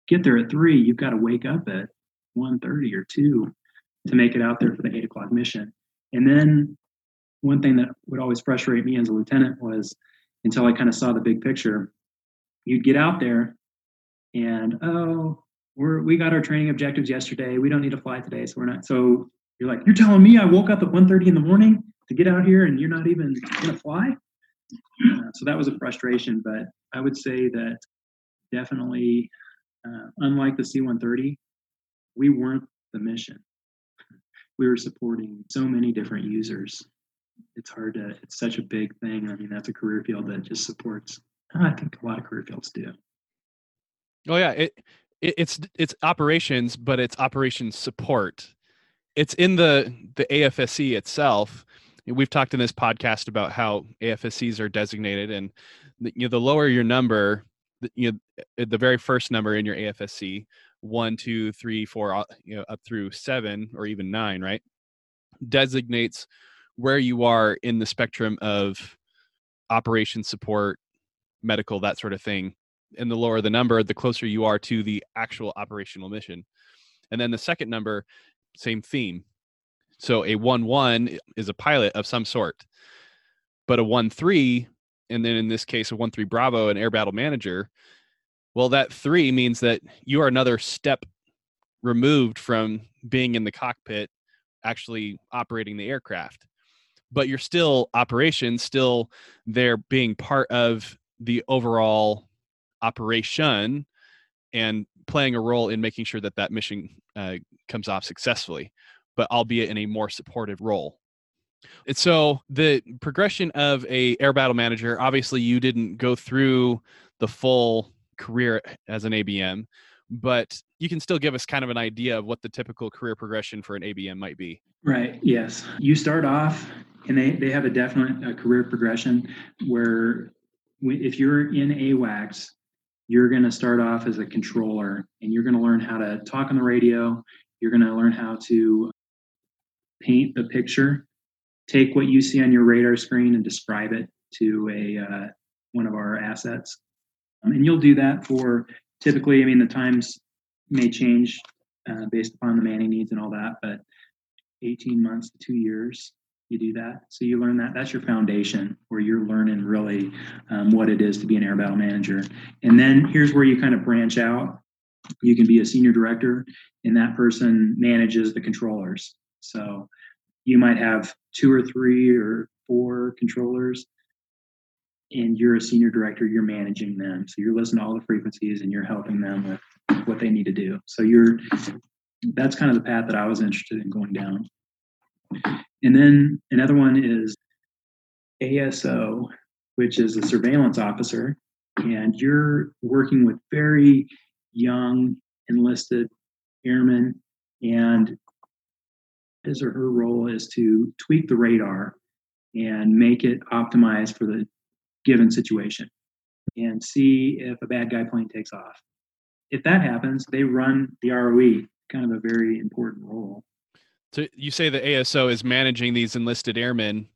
get there at three, you've got to wake up at one thirty or two to make it out there for the eight o'clock mission. And then one thing that would always frustrate me as a lieutenant was, until I kind of saw the big picture, you'd get out there and, oh, we're, we got our training objectives yesterday. We don't need to fly today. So we're not. So you're like, you're telling me I woke up at one thirty in the morning to get out here and you're not even going to fly? Uh, so that was a frustration. But I would say that definitely, uh, unlike the C one thirty, we weren't the mission. We were supporting so many different users. It's hard to, it's such a big thing. I mean, that's a career field that just supports, I think a lot of career fields do. Oh yeah. It, it it's, it's operations, but it's operations support. It's in the, the A F S C itself. We've talked in this podcast about how A F S Cs are designated, and the, you know, the lower your number, the, you know, the very first number in your A F S C, one, two, three, four, you know, up through seven or even nine, right, designates where you are in the spectrum of operations support, medical, that sort of thing. And the lower the number, the closer you are to the actual operational mission. And then the second number, same theme. So a one one is a pilot of some sort, but a one three, and then in this case, a one three Bravo, an air battle manager, well, that three means that you are another step removed from being in the cockpit, actually operating the aircraft. But you're still operations, still there being part of the overall operation and playing a role in making sure that that mission uh, comes off successfully, but albeit in a more supportive role. And so the progression of a air battle manager, obviously you didn't go through the full career as an A B M, but you can still give us kind of an idea of what the typical career progression for an A B M might be. Right. Yes. You start off, and they, they have a definite uh, career progression where w- if you're in A WACS, you're going to start off as a controller, and you're going to learn how to talk on the radio. You're going to learn how to paint the picture, take what you see on your radar screen and describe it to a uh, one of our assets. Um, and you'll do that for typically, I mean, the times may change uh, based upon the manning needs and all that, but eighteen months to two years, you do that. So you learn that. That's your foundation where you're learning really um, what it is to be an air battle manager. And then here's where you kind of branch out. You can be a senior director, and that person manages the controllers. So you might have two or three or four controllers, and you're a senior director, you're managing them. So you're listening to all the frequencies and you're helping them with what they need to do. So you're, that's kind of the path that I was interested in going down. And then another one is A S O, which is a surveillance officer, and you're working with very young enlisted airmen, and his or her role is to tweak the radar and make it optimized for the given situation and see if a bad guy plane takes off. If that happens, they run the R O E, kind of a very important role. So you say the A S O is managing these enlisted airmen.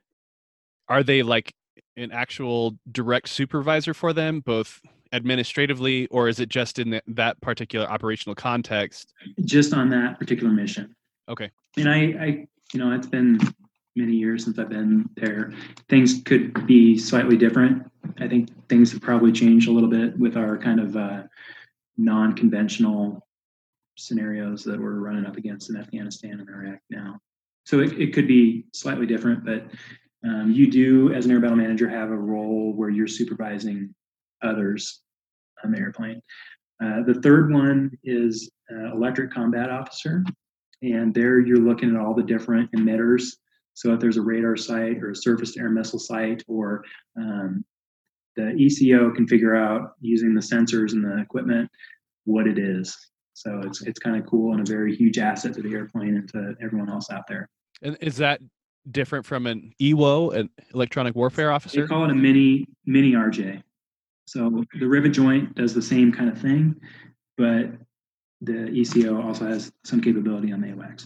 Are they like an actual direct supervisor for them, both administratively, or is it just in the, that particular operational context? Just on that particular mission. Okay. And I, I, you know, it's been many years since I've been there. Things could be slightly different. I think things have probably changed a little bit with our kind of uh, non-conventional scenarios that we're running up against in Afghanistan and Iraq now. So it, it could be slightly different, but um, you do, as an air battle manager, have a role where you're supervising others on the airplane. Uh, the third one is uh, electric combat officer. And there you're looking at all the different emitters. So if there's a radar site or a surface-to-air missile site, or um, the E C O can figure out using the sensors and the equipment what it is. So it's it's kind of cool and a very huge asset to the airplane and to everyone else out there. And is that different from an E W O, an electronic warfare officer? They call it a mini mini R J. So the rivet joint does the same kind of thing, but the E C O also has some capability on the A WACS.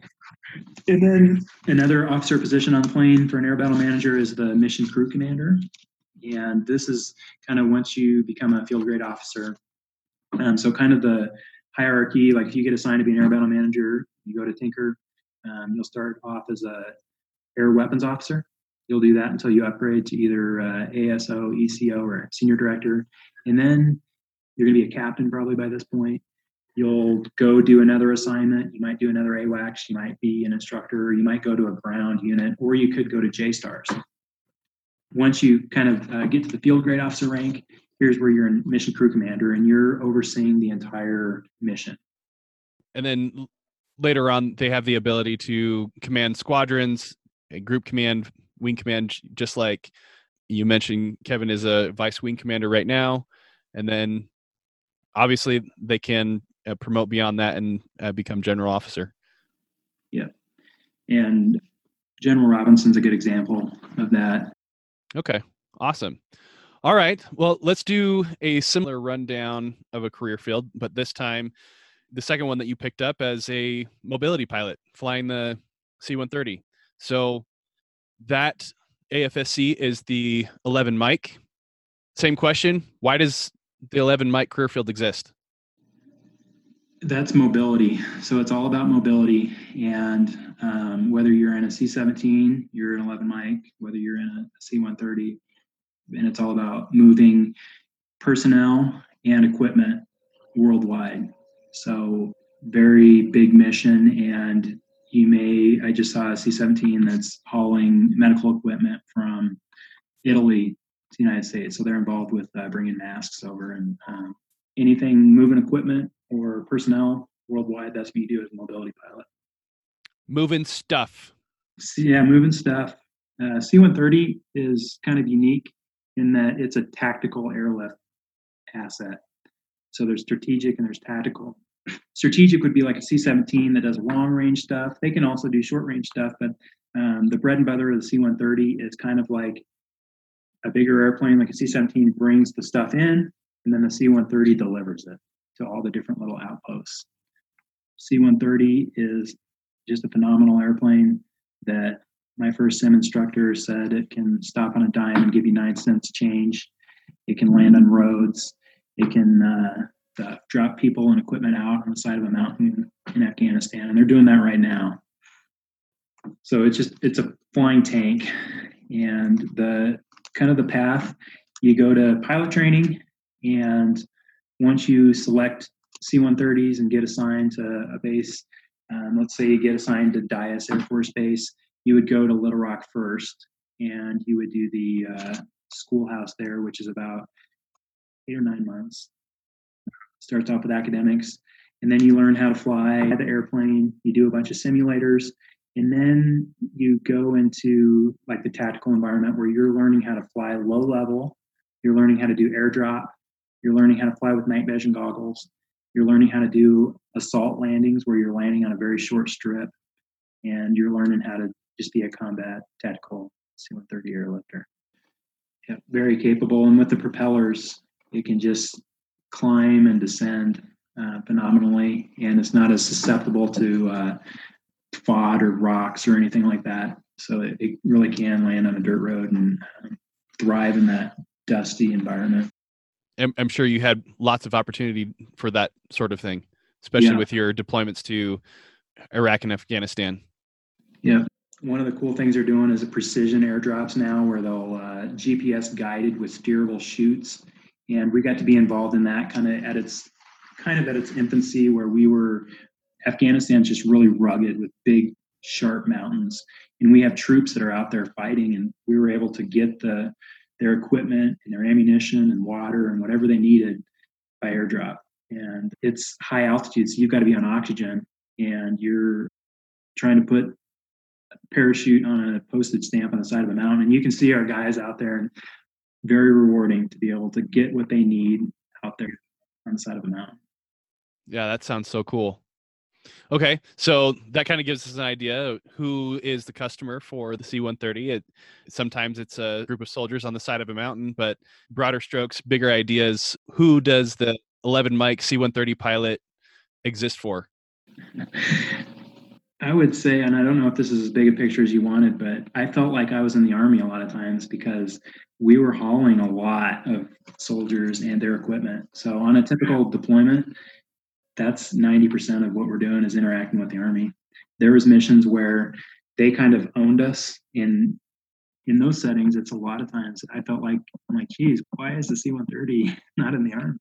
And then another officer position on the plane for an air battle manager is the mission crew commander. And this is kind of once you become a field grade officer, Um, so kind of the hierarchy, like if you get assigned to be an air battle manager, you go to Tinker, um, you'll start off as a air weapons officer. You'll do that until you upgrade to either uh, A S O, E C O, or senior director. And then you're going to be a captain probably by this point. You'll go do another assignment. You might do another A WACS. You might be an instructor. Or you might go to a ground unit, or you could go to J STARS. Once you kind of uh, get to the field grade officer rank, here's where you're a mission crew commander, and you're overseeing the entire mission. And then later on, they have the ability to command squadrons, group command, wing command, just like you mentioned. Kevin is a vice wing commander right now. And then obviously they can uh, promote beyond that and uh, become general officer. Yeah. And General Robinson's a good example of that. Okay, awesome. All right. Well, let's do a similar rundown of a career field, but this time the second one that you picked up as a mobility pilot flying the C one thirty. So that A F S C is the eleven Mike. Same question. Why does the eleven Mike career field exist? That's mobility. So it's all about mobility. And um, whether you're in a C seventeen, you're an eleven Mike, whether you're in a C one thirty, and it's all about moving personnel and equipment worldwide. So very big mission. And you may, I just saw a C seventeen that's hauling medical equipment from Italy to the United States. So they're involved with uh, bringing masks over and um, anything moving equipment or personnel worldwide. That's what you do as a mobility pilot. Moving stuff. So, yeah, moving stuff. Uh, C one thirty is kind of unique in that it's a tactical airlift asset. So there's strategic and there's tactical. Strategic would be like a C seventeen that does long range stuff. They can also do short range stuff, but um, the bread and butter of the C one thirty is kind of like a bigger airplane, like a C seventeen brings the stuff in, and then the C one thirty delivers it to all the different little outposts. C one thirty is just a phenomenal airplane that my first sim instructor said it can stop on a dime and give you nine cents change. It can land on roads. It can uh, uh, drop people and equipment out on the side of a mountain in Afghanistan, and they're doing that right now. So it's just, it's a flying tank. And the kind of the path, you go to pilot training, and once you select C one thirties and get assigned to a base, um, let's say you get assigned to Dyess Air Force Base, you would go to Little Rock first, and you would do the uh, schoolhouse there, which is about eight or nine months. Starts off with academics, and then you learn how to fly the airplane. You do a bunch of simulators, and then you go into like the tactical environment where you're learning how to fly low level. You're learning how to do airdrop. You're learning how to fly with night vision goggles. You're learning how to do assault landings where you're landing on a very short strip, and you're learning how to just be a combat tactical C one thirty airlifter. Yeah, very capable, and with the propellers, it can just climb and descend uh, phenomenally, and it's not as susceptible to uh, F O D or rocks or anything like that. So it, it really can land on a dirt road and um, thrive in that dusty environment. I'm, I'm sure you had lots of opportunity for that sort of thing, especially Yeah. with your deployments to Iraq and Afghanistan. Yeah. One of the cool things they're doing is a precision airdrops now where they'll uh, G P S guided with steerable chutes. And we got to be involved in that kind of at its kind of at its infancy, where we were, Afghanistan's just really rugged with big, sharp mountains. And we have troops that are out there fighting, and we were able to get the their equipment and their ammunition and water and whatever they needed by airdrop. And it's high altitude, so you've got to be on oxygen, and you're trying to put a parachute on a postage stamp on the side of a mountain. And you can see our guys out there, and very rewarding to be able to get what they need out there on the side of a mountain. Yeah, that sounds so cool. Okay, so that kind of gives us an idea of who is the customer for the C one thirty. It, sometimes it's a group of soldiers on the side of a mountain, but broader strokes, bigger ideas. Who does the eleven Mike C one thirty pilot exist for? I would say, and I don't know if this is as big a picture as you wanted, but I felt like I was in the Army a lot of times because we were hauling a lot of soldiers and their equipment. So on a typical deployment, that's ninety percent of what we're doing is interacting with the Army. There was missions where they kind of owned us in in those settings. It's a lot of times I felt like, I'm like, geez, why is the C one thirty not in the Army?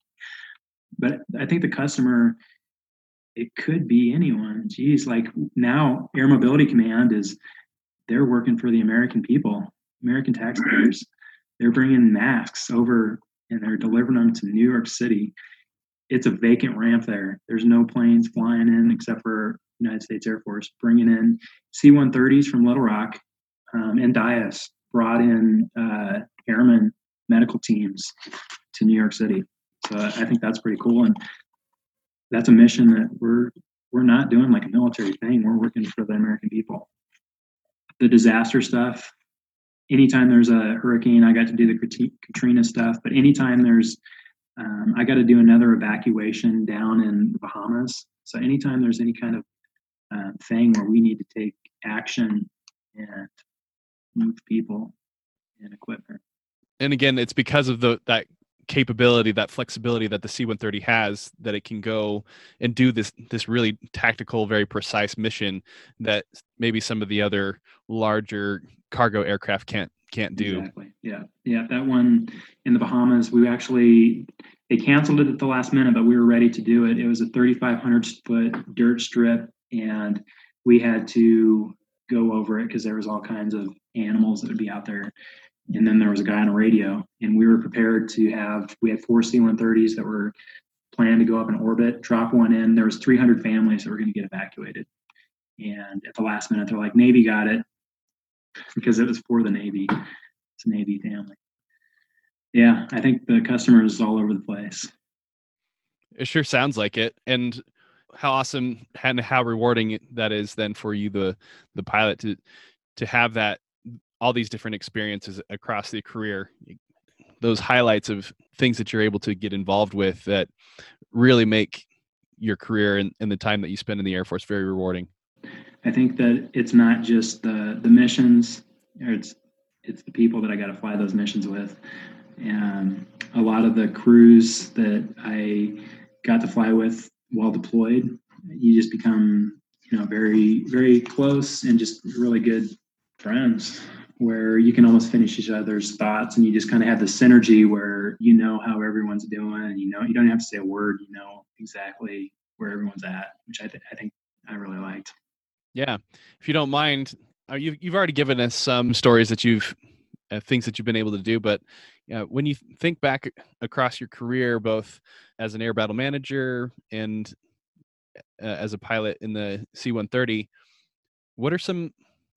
But I think the customer, it could be anyone. Geez, like now Air Mobility Command is, they're working for the American people, American taxpayers. They're bringing masks over and they're delivering them to New York City. It's a vacant ramp there. There's no planes flying in except for United States Air Force bringing in C one thirties from Little Rock, um, and D I A S brought in uh, airmen medical teams to New York City. So I think that's pretty cool. And that's a mission that we're we're not doing like a military thing. We're working for the American people. The disaster stuff, anytime there's a hurricane, I got to do the Katrina stuff, but anytime there's, um, I got to do another evacuation down in the Bahamas. So anytime there's any kind of uh, thing where we need to take action and move people and equipment. And again, it's because of the that capability, that flexibility that the C one thirty has, that it can go and do this this really tactical, very precise mission that maybe some of the other larger cargo aircraft can't can't do. Exactly. Yeah. Yeah. That one in the Bahamas, we actually, they canceled it at the last minute, but we were ready to do it. It was a thirty-five hundred foot dirt strip, and we had to go over it because there was all kinds of animals that would be out there. And then there was a guy on a radio, and we were prepared to have, we had four C one thirties that were planned to go up in orbit, drop one in. There was three hundred families that were going to get evacuated. And at the last minute, they're like, Navy got it, because it was for the Navy. It's a Navy family. Yeah, I think the customer is all over the place. It sure sounds like it. And how awesome and how rewarding that is then for you, the the pilot, to to have that, all these different experiences across the career, those highlights of things that you're able to get involved with that really make your career and, and the time that you spend in the Air Force very rewarding. I think that it's not just the the missions, or it's it's the people that I got to fly those missions with. And a lot of the crews that I got to fly with while deployed, you just become, you know, very, very close and just really good friends, where you can almost finish each other's thoughts, and you just kind of have the synergy where you know how everyone's doing, and you know, you don't have to say a word, you know exactly where everyone's at, which I, th- I think I really liked. Yeah. If you don't mind, uh, you've, you've already given us some stories that you've, uh, things that you've been able to do, but uh, when you think back across your career, both as an air battle manager and uh, as a pilot in the C one thirty, what are some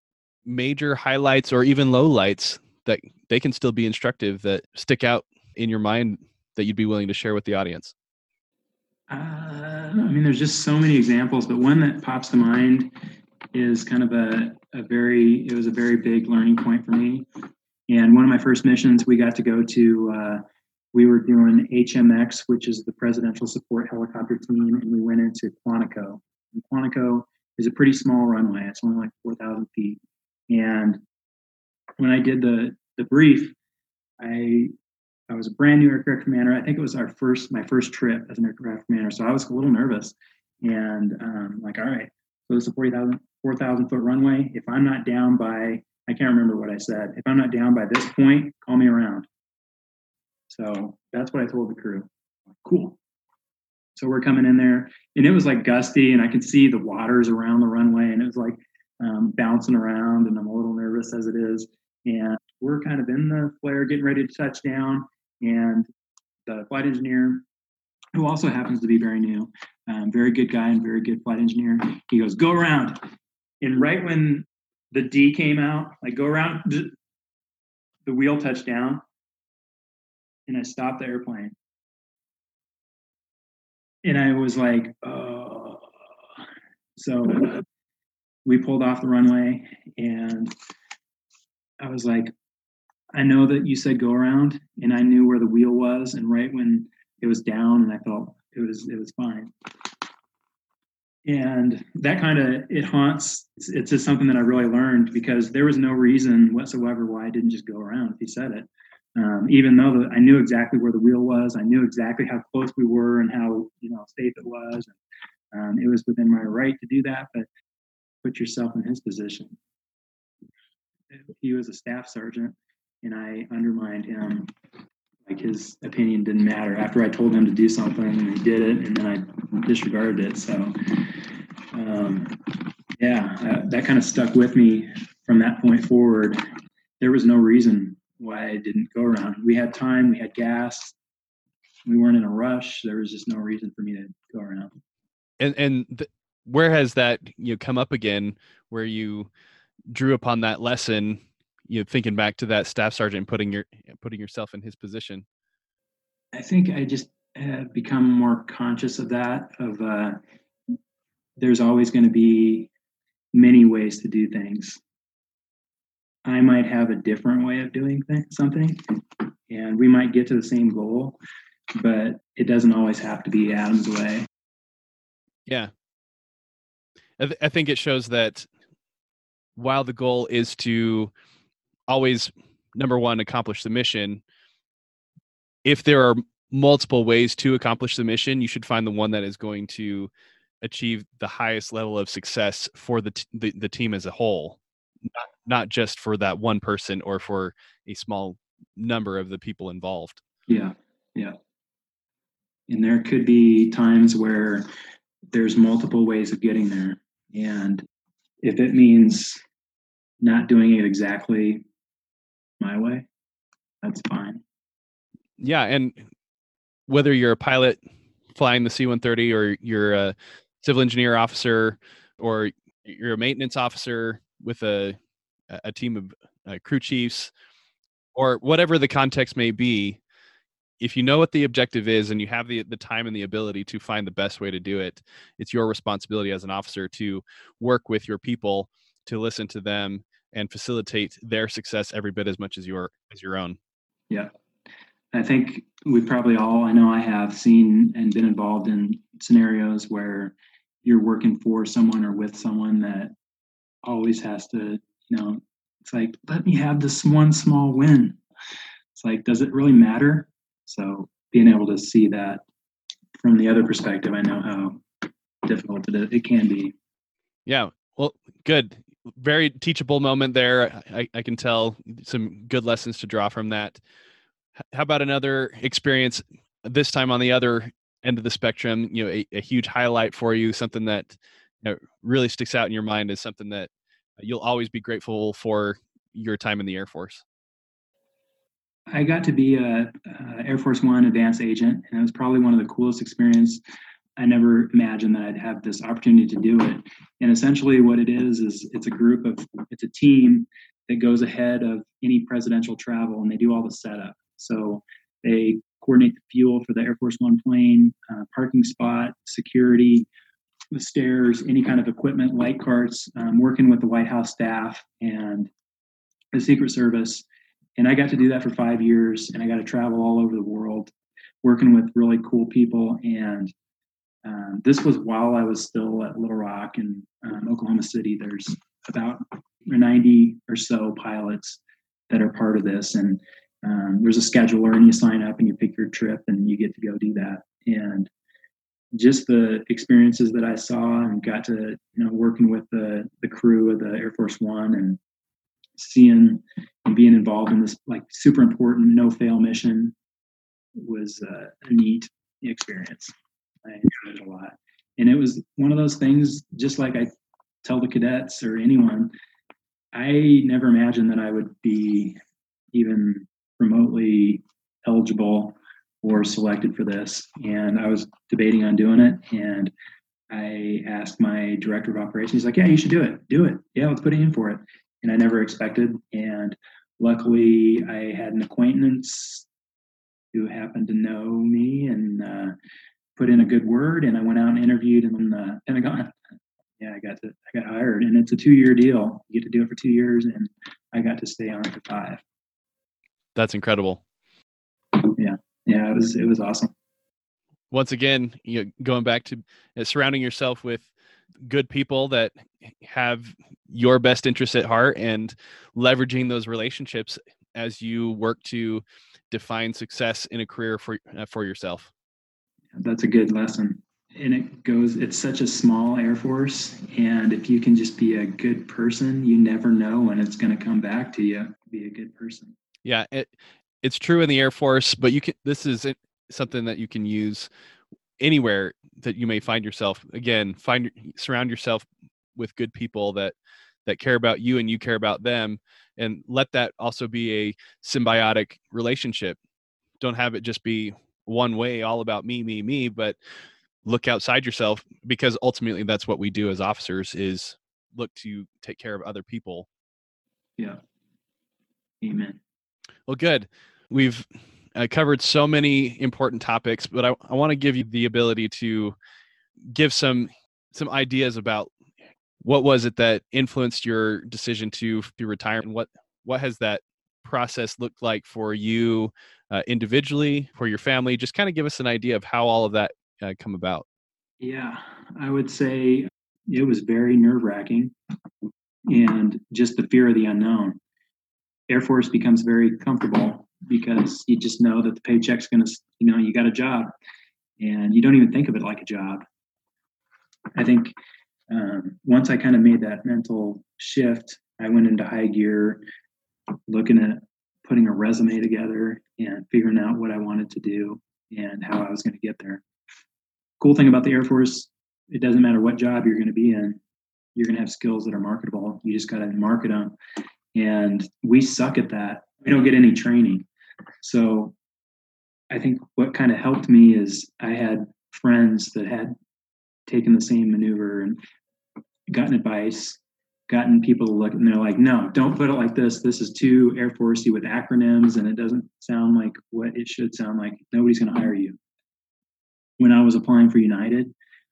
major highlights or even lowlights that they can still be instructive, that stick out in your mind, that you'd be willing to share with the audience? Uh, I mean, there's just so many examples, but one that pops to mind is kind of a, a very, it was a very big learning point for me. And one of my first missions, we got to go to, uh, we were doing H M X, which is the Presidential Support Helicopter Team, and we went into Quantico. And Quantico is a pretty small runway. It's only like four thousand feet. And when I did the, the brief, I I was a brand new aircraft commander. I think it was our first, my first trip as an aircraft commander. So I was a little nervous, and um, like, all right, so it's a four thousand foot runway. If I'm not down by, I can't remember what I said. If I'm not down by this point, call me around. So that's what I told the crew. Cool. So we're coming in there, and it was like gusty, and I could see the waters around the runway, and it was like um, bouncing around, and I'm a little nervous as it is. And we're kind of in the flare, getting ready to touch down. And the flight engineer, who also happens to be very new, um, very good guy and very good flight engineer, he goes, go around. And right when the D came out, like go around, the wheel touched down, and I stopped the airplane. And I was like, oh. So we pulled off the runway, and I was like, I know that you said go around, and I knew where the wheel was, and right when it was down, and I felt it was it was fine. And that kind of, it haunts, it's, it's just something that I really learned, because there was no reason whatsoever why I didn't just go around if he said it. Um, even though the, I knew exactly where the wheel was, I knew exactly how close we were and how, you know, safe it was. And, um, it was within my right to do that, but put yourself in his position. He was a staff sergeant, and I undermined him. Like, his opinion didn't matter. After I told him to do something, and he did it, and then I disregarded it. So, um, yeah, that, that kind of stuck with me from that point forward. There was no reason why I didn't go around. We had time, we had gas, we weren't in a rush. There was just no reason for me to go around. And and th- where has that, you know, come up again, where you drew upon that lesson, you know, thinking back to that staff sergeant and putting your putting yourself in his position? I think I just have become more conscious of that, of uh, there's always going to be many ways to do things. I might have a different way of doing th- something, and we might get to the same goal, but it doesn't always have to be Adam's way. Yeah. I, th- I think it shows that while the goal is to always, number one, accomplish the mission, if there are multiple ways to accomplish the mission, you should find the one that is going to achieve the highest level of success for the t- the, the team as a whole, not, not just for that one person or for a small number of the people involved. Yeah, yeah. And there could be times where there's multiple ways of getting there. And if it means not doing it exactly my way, that's fine. Yeah. And whether you're a pilot flying the C one thirty, or you're a civil engineer officer, or you're a maintenance officer with a, a team of uh, crew chiefs, or whatever the context may be, if you know what the objective is and you have the, the time and the ability to find the best way to do it, it's your responsibility as an officer to work with your people, to listen to them and facilitate their success every bit as much as your as your own. Yeah. I think we probably all, I know I have seen and been involved in scenarios where you're working for someone or with someone that always has to, you know, it's like, let me have this one small win. It's like, does it really matter? So being able to see that from the other perspective, I know how difficult it, it can be. Yeah. Well, good. Very teachable moment there. I, I can tell some good lessons to draw from that. How about another experience, this time on the other end of the spectrum, you know, a, a huge highlight for you, something that, you know, really sticks out in your mind as something that you'll always be grateful for your time in the Air Force? I got to be a, a Air Force One advanced agent, and it was probably one of the coolest experiences. I never imagined that I'd have this opportunity to do it. And essentially what it is, is it's a group of, it's a team that goes ahead of any presidential travel, and they do all the setup. So they coordinate the fuel for the Air Force One plane, uh, parking spot, security, the stairs, any kind of equipment, light carts, um, working with the White House staff and the Secret Service. And I got to do that for five years, and I got to travel all over the world, working with really cool people. And um, this was while I was still at Little Rock and um, Oklahoma City. There's about ninety or so pilots that are part of this. And um, there's a scheduler, and you sign up and you pick your trip and you get to go do that. And just the experiences that I saw and got to, you know, working with the, the crew of the Air Force One and seeing and being involved in this like super important no fail mission was uh, a neat experience. I enjoyed it a lot. And it was one of those things, just like I tell the cadets or anyone, I never imagined that I would be even remotely eligible or selected for this. And I was debating on doing it. And I asked my director of operations, he's like, yeah, you should do it. Do it. Yeah, let's put you in for it. And I never expected. And luckily I had an acquaintance who happened to know me and uh, put in a good word. And I went out and interviewed in the Pentagon. Yeah, I got to, I got hired, and it's a two-year deal. You get to do it for two years, and I got to stay on for five. That's incredible. Yeah, yeah, it was, it was awesome. Once again, you know, going back to uh, surrounding yourself with good people that have your best interests at heart and leveraging those relationships as you work to define success in a career for uh, for yourself. That's a good lesson. And it goes, it's such a small Air Force. And if you can just be a good person, you never know when it's going to come back to you. Be a good person. Yeah, it, it's true in the Air Force, but you can, this is something that you can use anywhere that you may find yourself. Again, find, surround yourself with good people that, that care about you and you care about them, and let that also be a symbiotic relationship. Don't have it just be one way, all about me, me, me, but look outside yourself, because ultimately that's what we do as officers, is look to take care of other people. Yeah. Amen. Well, good. We've uh, covered so many important topics, but I, I want to give you the ability to give some some ideas about what was it that influenced your decision to, to retire, and what what has that process looked like for you uh, individually, for your family. Just kind of give us an idea of how all of that uh, come about. Yeah, I would say it was very nerve-wracking, and just the fear of the unknown. Air Force becomes very comfortable because you just know that the paycheck's going to, you know, you got a job, and you don't even think of it like a job. I think um, once I kind of made that mental shift, I went into high gear, looking at putting a resume together and figuring out what I wanted to do and how I was going to get there. Cool thing about the Air Force, it doesn't matter what job you're going to be in, you're going to have skills that are marketable. You just got to market them. And we suck at that. We don't get any training. So I think what kind of helped me is I had friends that had taken the same maneuver and gotten advice, gotten people to look, and they're like, no, don't put it like this. This is too Air Forcey with acronyms, and it doesn't sound like what it should sound like. Nobody's going to hire you. When I was applying for United,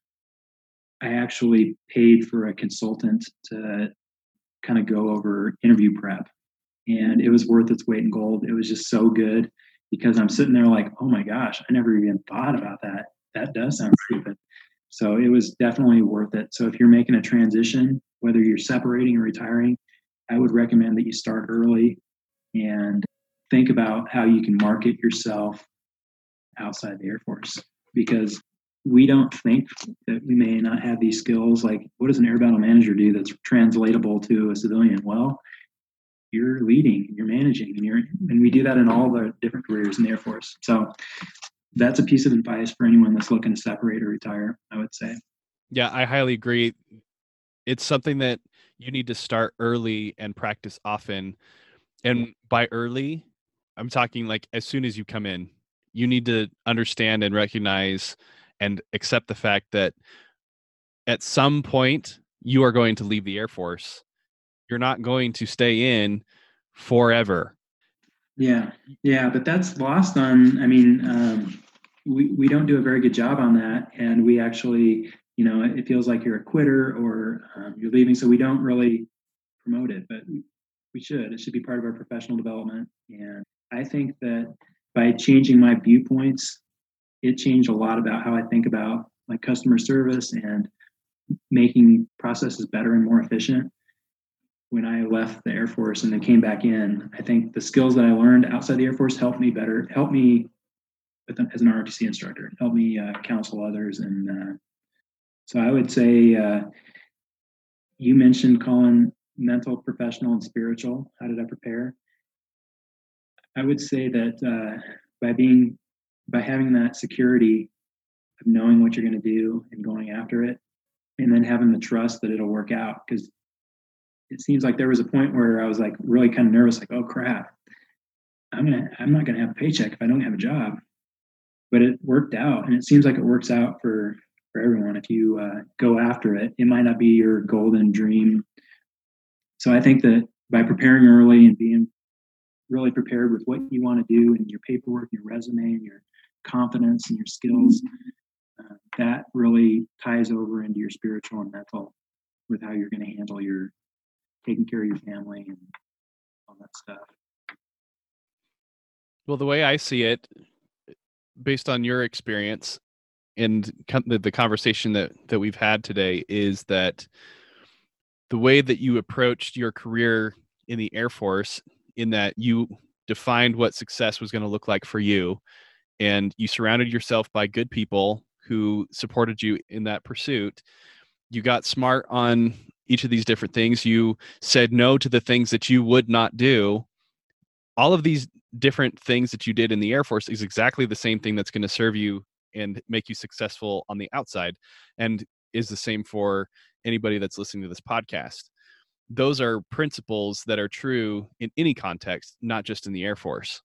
I actually paid for a consultant to kind of go over interview prep, and it was worth its weight in gold. It was just so good, because I'm sitting there like, oh my gosh, I never even thought about that. That does sound stupid. So it was definitely worth it. So if you're making a transition, whether you're separating or retiring, I would recommend that you start early and think about how you can market yourself outside the Air Force, because we don't think that we may not have these skills. Like, what does an air battle manager do that's translatable to a civilian? Well, you're leading, you're managing, and you're, and we do that in all the different careers in the Air Force. So that's a piece of advice for anyone that's looking to separate or retire, I would say. Yeah, I highly agree. It's something that you need to start early and practice often. And by early, I'm talking like as soon as you come in, you need to understand and recognize and accept the fact that at some point you are going to leave the Air Force. You're not going to stay in forever. Yeah, yeah, but that's lost on, I mean, um, we, we don't do a very good job on that. And we actually, you know, it feels like you're a quitter or um, you're leaving. So we don't really promote it, but we should. It should be part of our professional development. And I think that by changing my viewpoints, it changed a lot about how I think about like customer service and making processes better and more efficient. When I left the Air Force and then came back in, I think the skills that I learned outside the Air Force helped me better, helped me with them as an R O T C instructor, helped me uh, counsel others. And uh, so I would say, uh, you mentioned, Colin, mental, professional, and spiritual. How did I prepare? I would say that uh, by being, by having that security of knowing what you're going to do and going after it, and then having the trust that it'll work out, because it seems like there was a point where I was like really kind of nervous, like, oh crap, I'm gonna, I'm not gonna have a paycheck if I don't have a job. But it worked out, and it seems like it works out for for everyone if you uh, go after it. It might not be your golden dream. So I think that by preparing early and being really prepared with what you want to do and your paperwork, your resume, and your confidence and your skills, uh, that really ties over into your spiritual and mental with how you're going to handle your taking care of your family and all that stuff. Well, the way I see it, based on your experience, and the, the conversation that that we've had today is that the way that you approached your career in the Air Force, in that you defined what success was going to look like for you, and you surrounded yourself by good people who supported you in that pursuit. You got smart on each of these different things. You said no to the things that you would not do. All of these different things that you did in the Air Force is exactly the same thing that's going to serve you and make you successful on the outside, and is the same for anybody that's listening to this podcast. Those are principles that are true in any context, not just in the Air Force.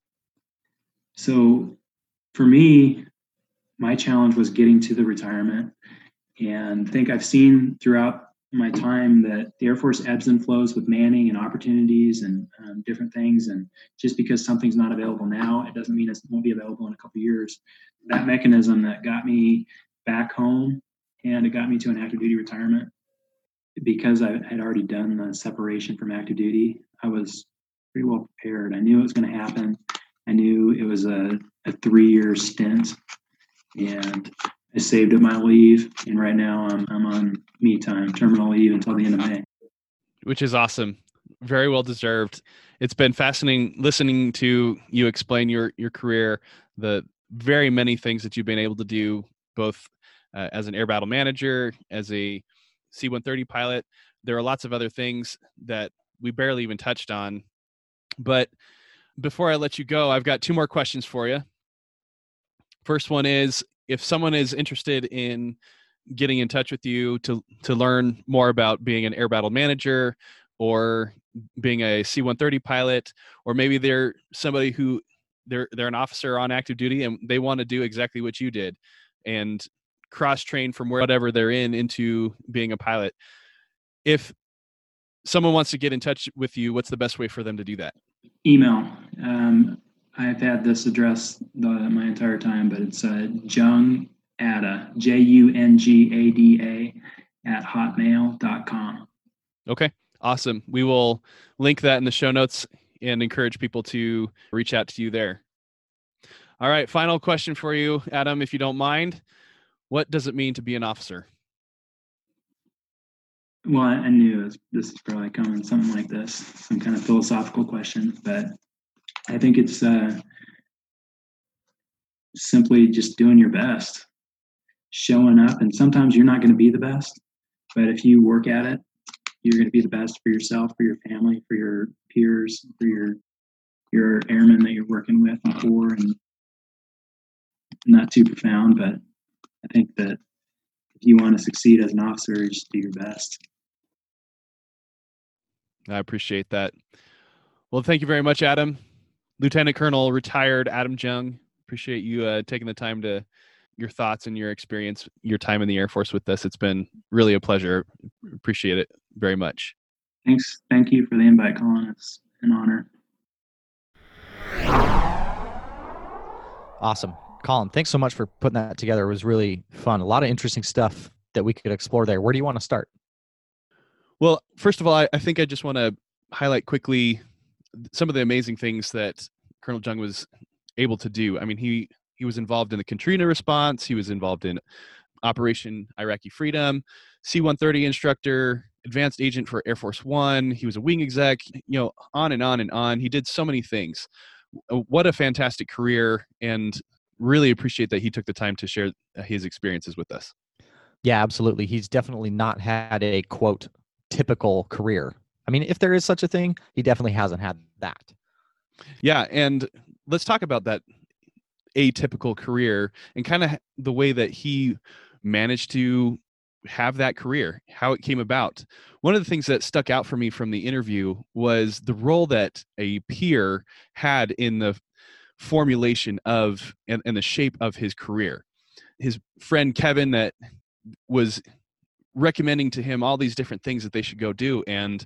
So for me, my challenge was getting to the retirement. And I think I've seen throughout my time that the Air Force ebbs and flows with manning and opportunities and um, different things. And just because something's not available now, it doesn't mean it won't be available in a couple of years. That mechanism that got me back home and it got me to an active duty retirement, because I had already done the separation from active duty, I was pretty well prepared. I knew it was going to happen. I knew it was a, a three-year stint, and I saved up my leave, and right now I'm I'm on me time, terminal leave until the end of May. Which is awesome. Very well deserved. It's been fascinating listening to you explain your your career, the very many things that you've been able to do, both uh, as an air battle manager, as a C one thirty pilot. There are lots of other things that we barely even touched on. But before I let you go, I've got two more questions for you. First one is, if someone is interested in getting in touch with you to to learn more about being an air battle manager or being a C one thirty pilot, or maybe they're somebody who they're they're an officer on active duty and they want to do exactly what you did and cross train from whatever they're in into being a pilot. If someone wants to get in touch with you, what's the best way for them to do that? Email. Um, I've had this address the, my entire time, but it's uh, Jung Ada, J U N G A D A at hotmail dot com. Okay, awesome. We will link that in the show notes and encourage people to reach out to you there. All right, final question for you, Adam, if you don't mind. What does it mean to be an officer? Well, I, I knew this, this is probably coming, something like this, some kind of philosophical question, but I think it's uh, simply just doing your best, showing up. And sometimes you're not going to be the best, but if you work at it, you're going to be the best for yourself, for your family, for your peers, for your your airmen that you're working with and for. And not too profound, but I think that if you want to succeed as an officer, you just do your best. I appreciate that. Well, thank you very much, Adam. Lieutenant Colonel retired Adam Jung. Appreciate you uh, taking the time to your thoughts and your experience, your time in the Air Force with us. It's been really a pleasure. Appreciate it very much. Thanks. Thank you for the invite, Colin. It's an honor. Awesome. Colin, thanks so much for putting that together. It was really fun. A lot of interesting stuff that we could explore there. Where do you want to start? Well, first of all, I, I think I just want to highlight quickly some of the amazing things that Colonel Jung was able to do. I mean, he he was involved in the Katrina response. He was involved in Operation Iraqi Freedom, C one thirty instructor, advanced agent for Air Force One. He was a wing exec, you know, on and on and on. He did so many things. What a fantastic career, and really appreciate that he took the time to share his experiences with us. Yeah, absolutely. He's definitely not had a, quote, typical career. I mean, if there is such a thing, he definitely hasn't had that. Yeah, and let's talk about that atypical career and kind of the way that he managed to have that career, how it came about. One of the things that stuck out for me from the interview was the role that a peer had in the formulation of and, and the shape of his career. His friend Kevin that was recommending to him all these different things that they should go do, and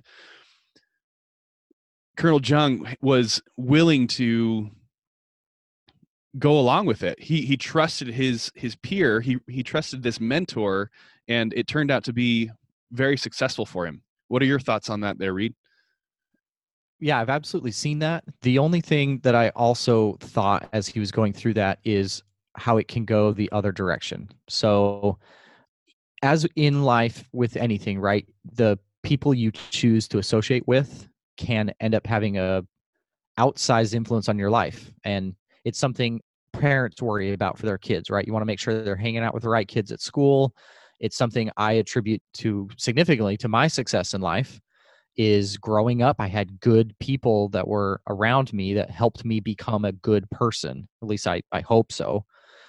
Colonel Jung was willing to go along with it. He he trusted his his peer. He he trusted this mentor, and it turned out to be very successful for him. What are your thoughts on that there, Reed? Yeah, I've absolutely seen that. The only thing that I also thought as he was going through that is how it can go the other direction. So as in life with anything, right? The people you choose to associate with can end up having a outsized influence on your life. And it's something parents worry about for their kids, right? You want to make sure they're hanging out with the right kids at school. It's something I attribute to significantly to my success in life is growing up. I had good people that were around me that helped me become a good person. At least I, I hope so.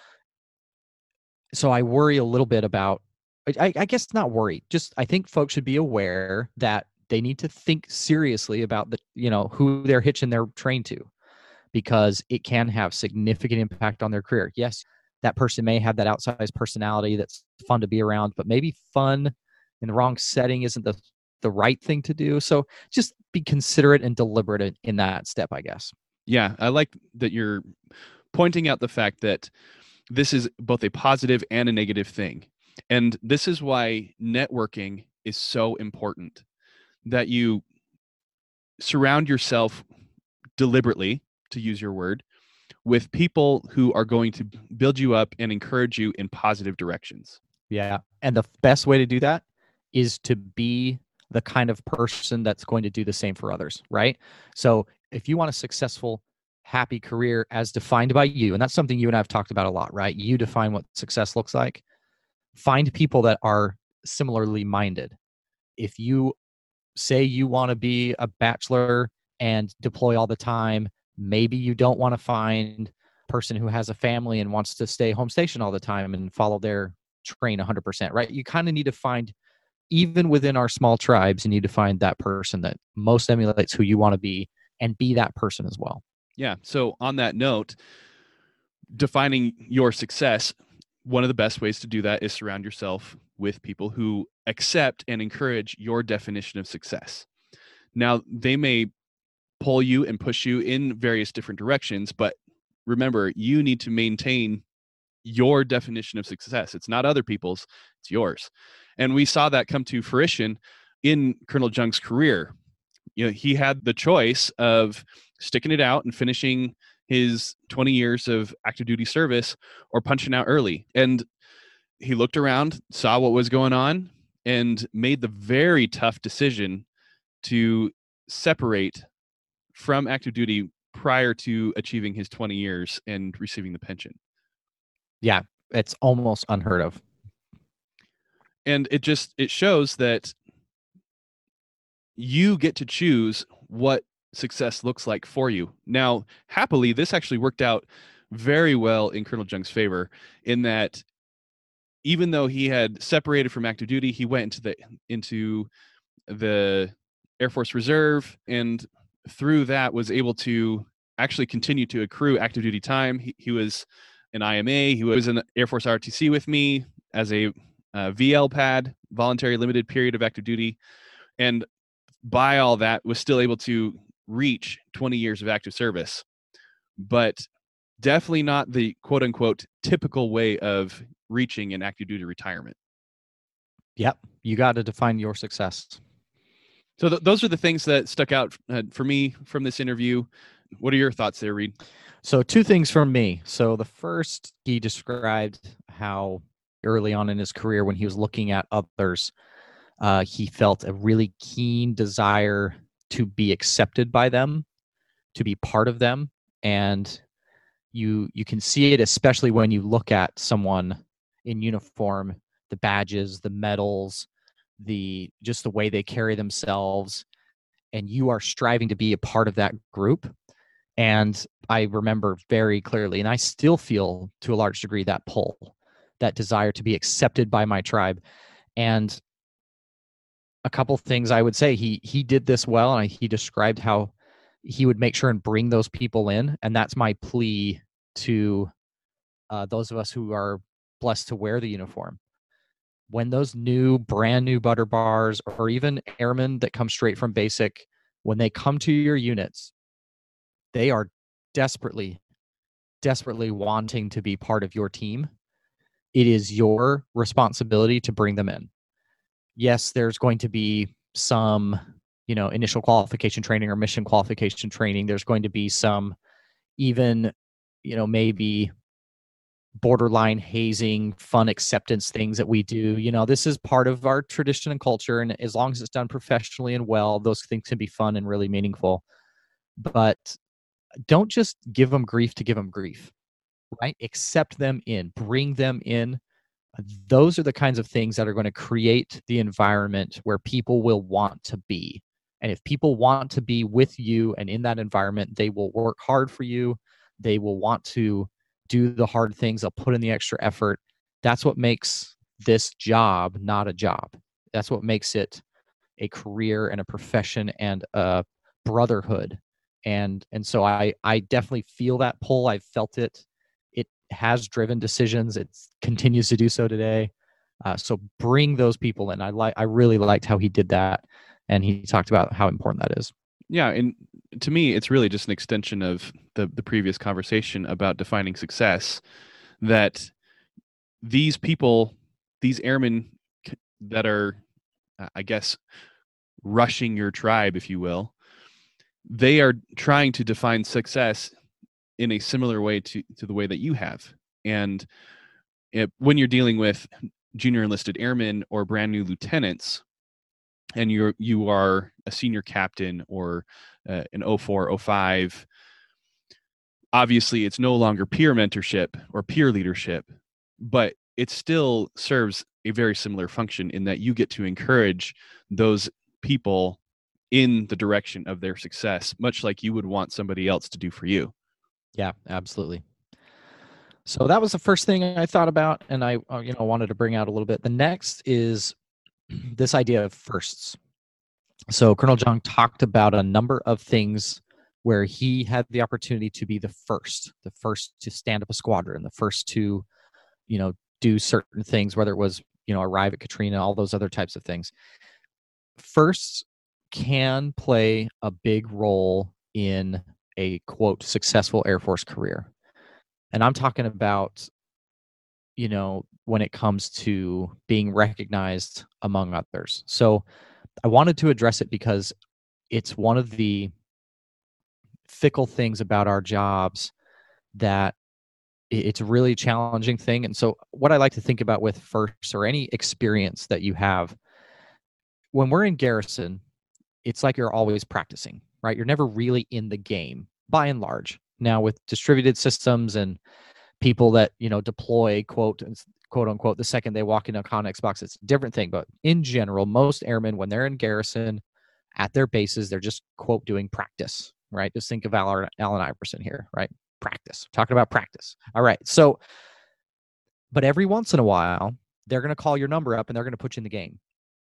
So I worry a little bit about, I, I guess not worry, just I think folks should be aware that they need to think seriously about the, you know, who they're hitching their train to, because it can have significant impact on their career. Yes, that person may have that outsized personality that's fun to be around, but maybe fun in the wrong setting isn't the, the right thing to do. So just be considerate and deliberate in, in that step, I guess. Yeah, I like that you're pointing out the fact that this is both a positive and a negative thing. And this is why networking is so important, that you surround yourself deliberately, to use your word, with people who are going to build you up and encourage you in positive directions. Yeah. And the best way to do that is to be the kind of person that's going to do the same for others, right? So if you want a successful, happy career as defined by you, and that's something you and I have talked about a lot, right? You define what success looks like. Find people that are similarly minded. If you say you want to be a bachelor and deploy all the time, maybe you don't want to find a person who has a family and wants to stay home station all the time and follow their train one hundred percent, right? You kind of need to find, even within our small tribes, you need to find that person that most emulates who you want to be and be that person as well. Yeah. So on that note, defining your success, one of the best ways to do that is surround yourself with people who accept and encourage your definition of success. Now, they may pull you and push you in various different directions, but remember, you need to maintain your definition of success. It's not other people's, it's yours. And we saw that come to fruition in Colonel Jung's career. You know, he had the choice of sticking it out and finishing his twenty years of active duty service or punching out early. And he looked around, saw what was going on, and made the very tough decision to separate from active duty prior to achieving his twenty years and receiving the pension. Yeah, it's almost unheard of. And it just, it shows that you get to choose what success looks like for you. Now, happily, this actually worked out very well in Colonel Jung's favor, in that even though he had separated from active duty, he went into the into the Air Force Reserve, and through that was able to actually continue to accrue active duty time. He, he was an I M A. He was in Air Force R O T C with me as a uh, V L PAD, voluntary limited period of active duty, and by all that was still able to reach twenty years of active service, but definitely not the quote unquote typical way of reaching an active duty retirement. Yep. You got to define your success. So th- those are the things that stuck out uh, for me from this interview. What are your thoughts there, Reed? So two things from me. So the first, he described how early on in his career, when he was looking at others, uh, he felt a really keen desire to be accepted by them, to be part of them. And you you can see it, especially when you look at someone in uniform, the badges, the medals, the just the way they carry themselves, and you are striving to be a part of that group. And I remember very clearly, and I still feel to a large degree that pull, that desire to be accepted by my tribe. And a couple things I would say, he he did this well, and he described how he would make sure and bring those people in. And that's my plea to uh, those of us who are blessed to wear the uniform. When those new, brand new butter bars, or even airmen that come straight from basic, when they come to your units, they are desperately, desperately wanting to be part of your team. It is your responsibility to bring them in. Yes, there's going to be some, you know, initial qualification training or mission qualification training. There's going to be some even, you know, maybe borderline hazing, fun acceptance things that we do. You know, this is part of our tradition and culture. And as long as it's done professionally and well, those things can be fun and really meaningful. But don't just give them grief to give them grief, right? Accept them in, bring them in. Those are the kinds of things that are going to create the environment where people will want to be. And if people want to be with you and in that environment, they will work hard for you. They will want to do the hard things. They'll put in the extra effort. That's what makes this job not a job. That's what makes it a career and a profession and a brotherhood. And and so I I definitely feel that pull. I've felt it. It has driven decisions. It continues to do so today. Uh, so bring those people in. I like. I really liked how he did that, and he talked about how important that is. Yeah, and to me, it's really just an extension of the the previous conversation about defining success. That these people, these airmen that are, I guess, rushing your tribe, if you will, they are trying to define success in a similar way to, to the way that you have. And it, when you're dealing with junior enlisted airmen or brand new lieutenants, and you're you are a senior captain or uh, an oh four, oh five, obviously it's no longer peer mentorship or peer leadership, but it still serves a very similar function in that you get to encourage those people in the direction of their success, much like you would want somebody else to do for you. Yeah, absolutely. So that was the first thing I thought about, and I uh, you know wanted to bring out a little bit. The next is this idea of firsts. So Colonel Jung talked about a number of things where he had the opportunity to be the first, the first to stand up a squadron, the first to, you know, do certain things, whether it was, you know, arrive at Katrina, all those other types of things. Firsts can play a big role in a, quote, successful Air Force career. And I'm talking about, you know, when it comes to being recognized among others. So I wanted to address it because it's one of the fickle things about our jobs that it's a really challenging thing. And so what I like to think about with firsts or any experience that you have, when we're in garrison, it's like you're always practicing, right? You're never really in the game by and large. Now with distributed systems and people that, you know, deploy, quote, quote unquote, the second they walk into a Connex box, it's a different thing. But in general, most airmen, when they're in garrison at their bases, they're just, quote, doing practice, right? Just think of Allen, Allen Iverson here, right? Practice, talking about practice. All right. So, but every once in a while, they're going to call your number up and they're going to put you in the game.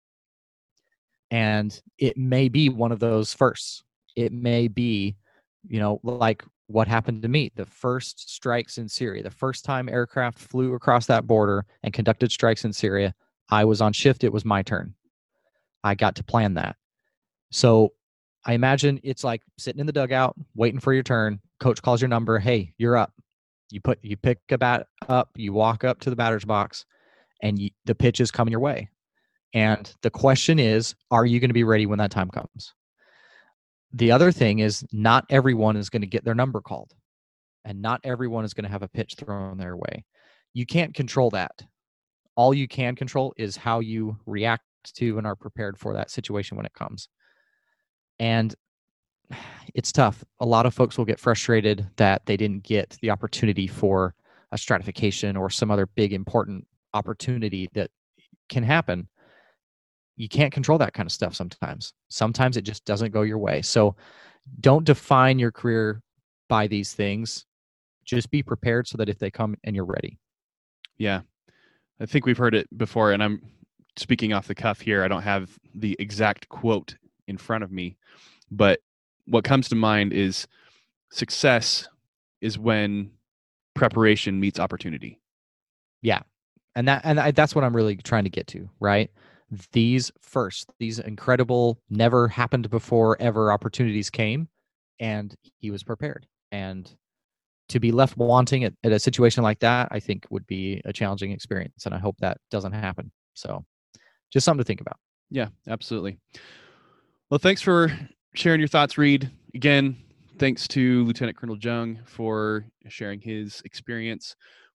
And it may be one of those firsts. It may be, you know, like what happened to me, the first strikes in Syria, the first time aircraft flew across that border and conducted strikes in Syria, I was on shift. It was my turn. I got to plan that. So I imagine it's like sitting in the dugout, waiting for your turn. Coach calls your number. Hey, you're up. You put, you pick a bat up, you walk up to the batter's box, and you, the pitch is coming your way. And the question is, are you going to be ready when that time comes? The other thing is not everyone is going to get their number called, and not everyone is going to have a pitch thrown their way. You can't control that. All you can control is how you react to and are prepared for that situation when it comes. And it's tough. A lot of folks will get frustrated that they didn't get the opportunity for a stratification or some other big important opportunity that can happen. You can't control that kind of stuff sometimes. Sometimes it just doesn't go your way. So don't define your career by these things. Just be prepared so that if they come and you're ready. Yeah. I think we've heard it before, and I'm speaking off the cuff here. I don't have the exact quote in front of me, but what comes to mind is success is when preparation meets opportunity. Yeah. And that, and I, that's what I'm really trying to get to, right? These first, these incredible, never happened before ever opportunities came, and he was prepared. And to be left wanting at, at a situation like that, I think would be a challenging experience. And I hope that doesn't happen. So just something to think about. Yeah, absolutely. Well, thanks for sharing your thoughts, Reed. Again, thanks to Lieutenant Colonel Jung for sharing his experience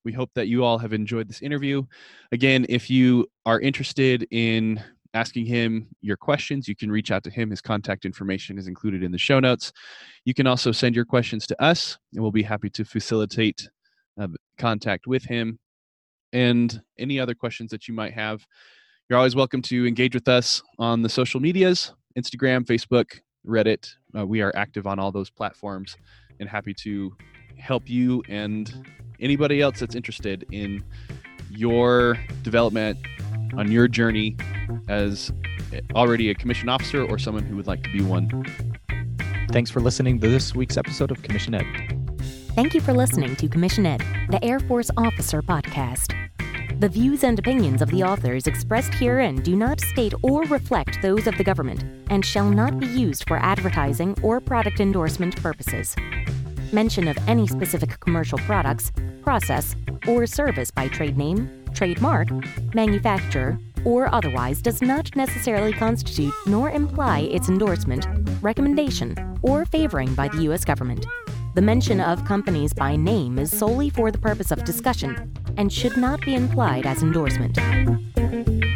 We hope that you all have enjoyed this interview. Again, if you are interested in asking him your questions, you can reach out to him. His contact information is included in the show notes. You can also send your questions to us, and we'll be happy to facilitate uh, contact with him. And any other questions that you might have, you're always welcome to engage with us on the social medias, Instagram, Facebook, Reddit. Uh, we are active on all those platforms and happy to help you and anybody else that's interested in your development on your journey as already a commissioned officer or someone who would like to be one. Thanks for listening to this week's episode of Commission Ed. Thank you for listening to Commission Ed, the Air Force Officer Podcast. The views and opinions of the authors expressed herein do not state or reflect those of the government and shall not be used for advertising or product endorsement purposes. Mention of any specific commercial products, process, or service by trade name, trademark, manufacturer, or otherwise does not necessarily constitute nor imply its endorsement, recommendation, or favoring by the U S government. The mention of companies by name is solely for the purpose of discussion and should not be implied as endorsement.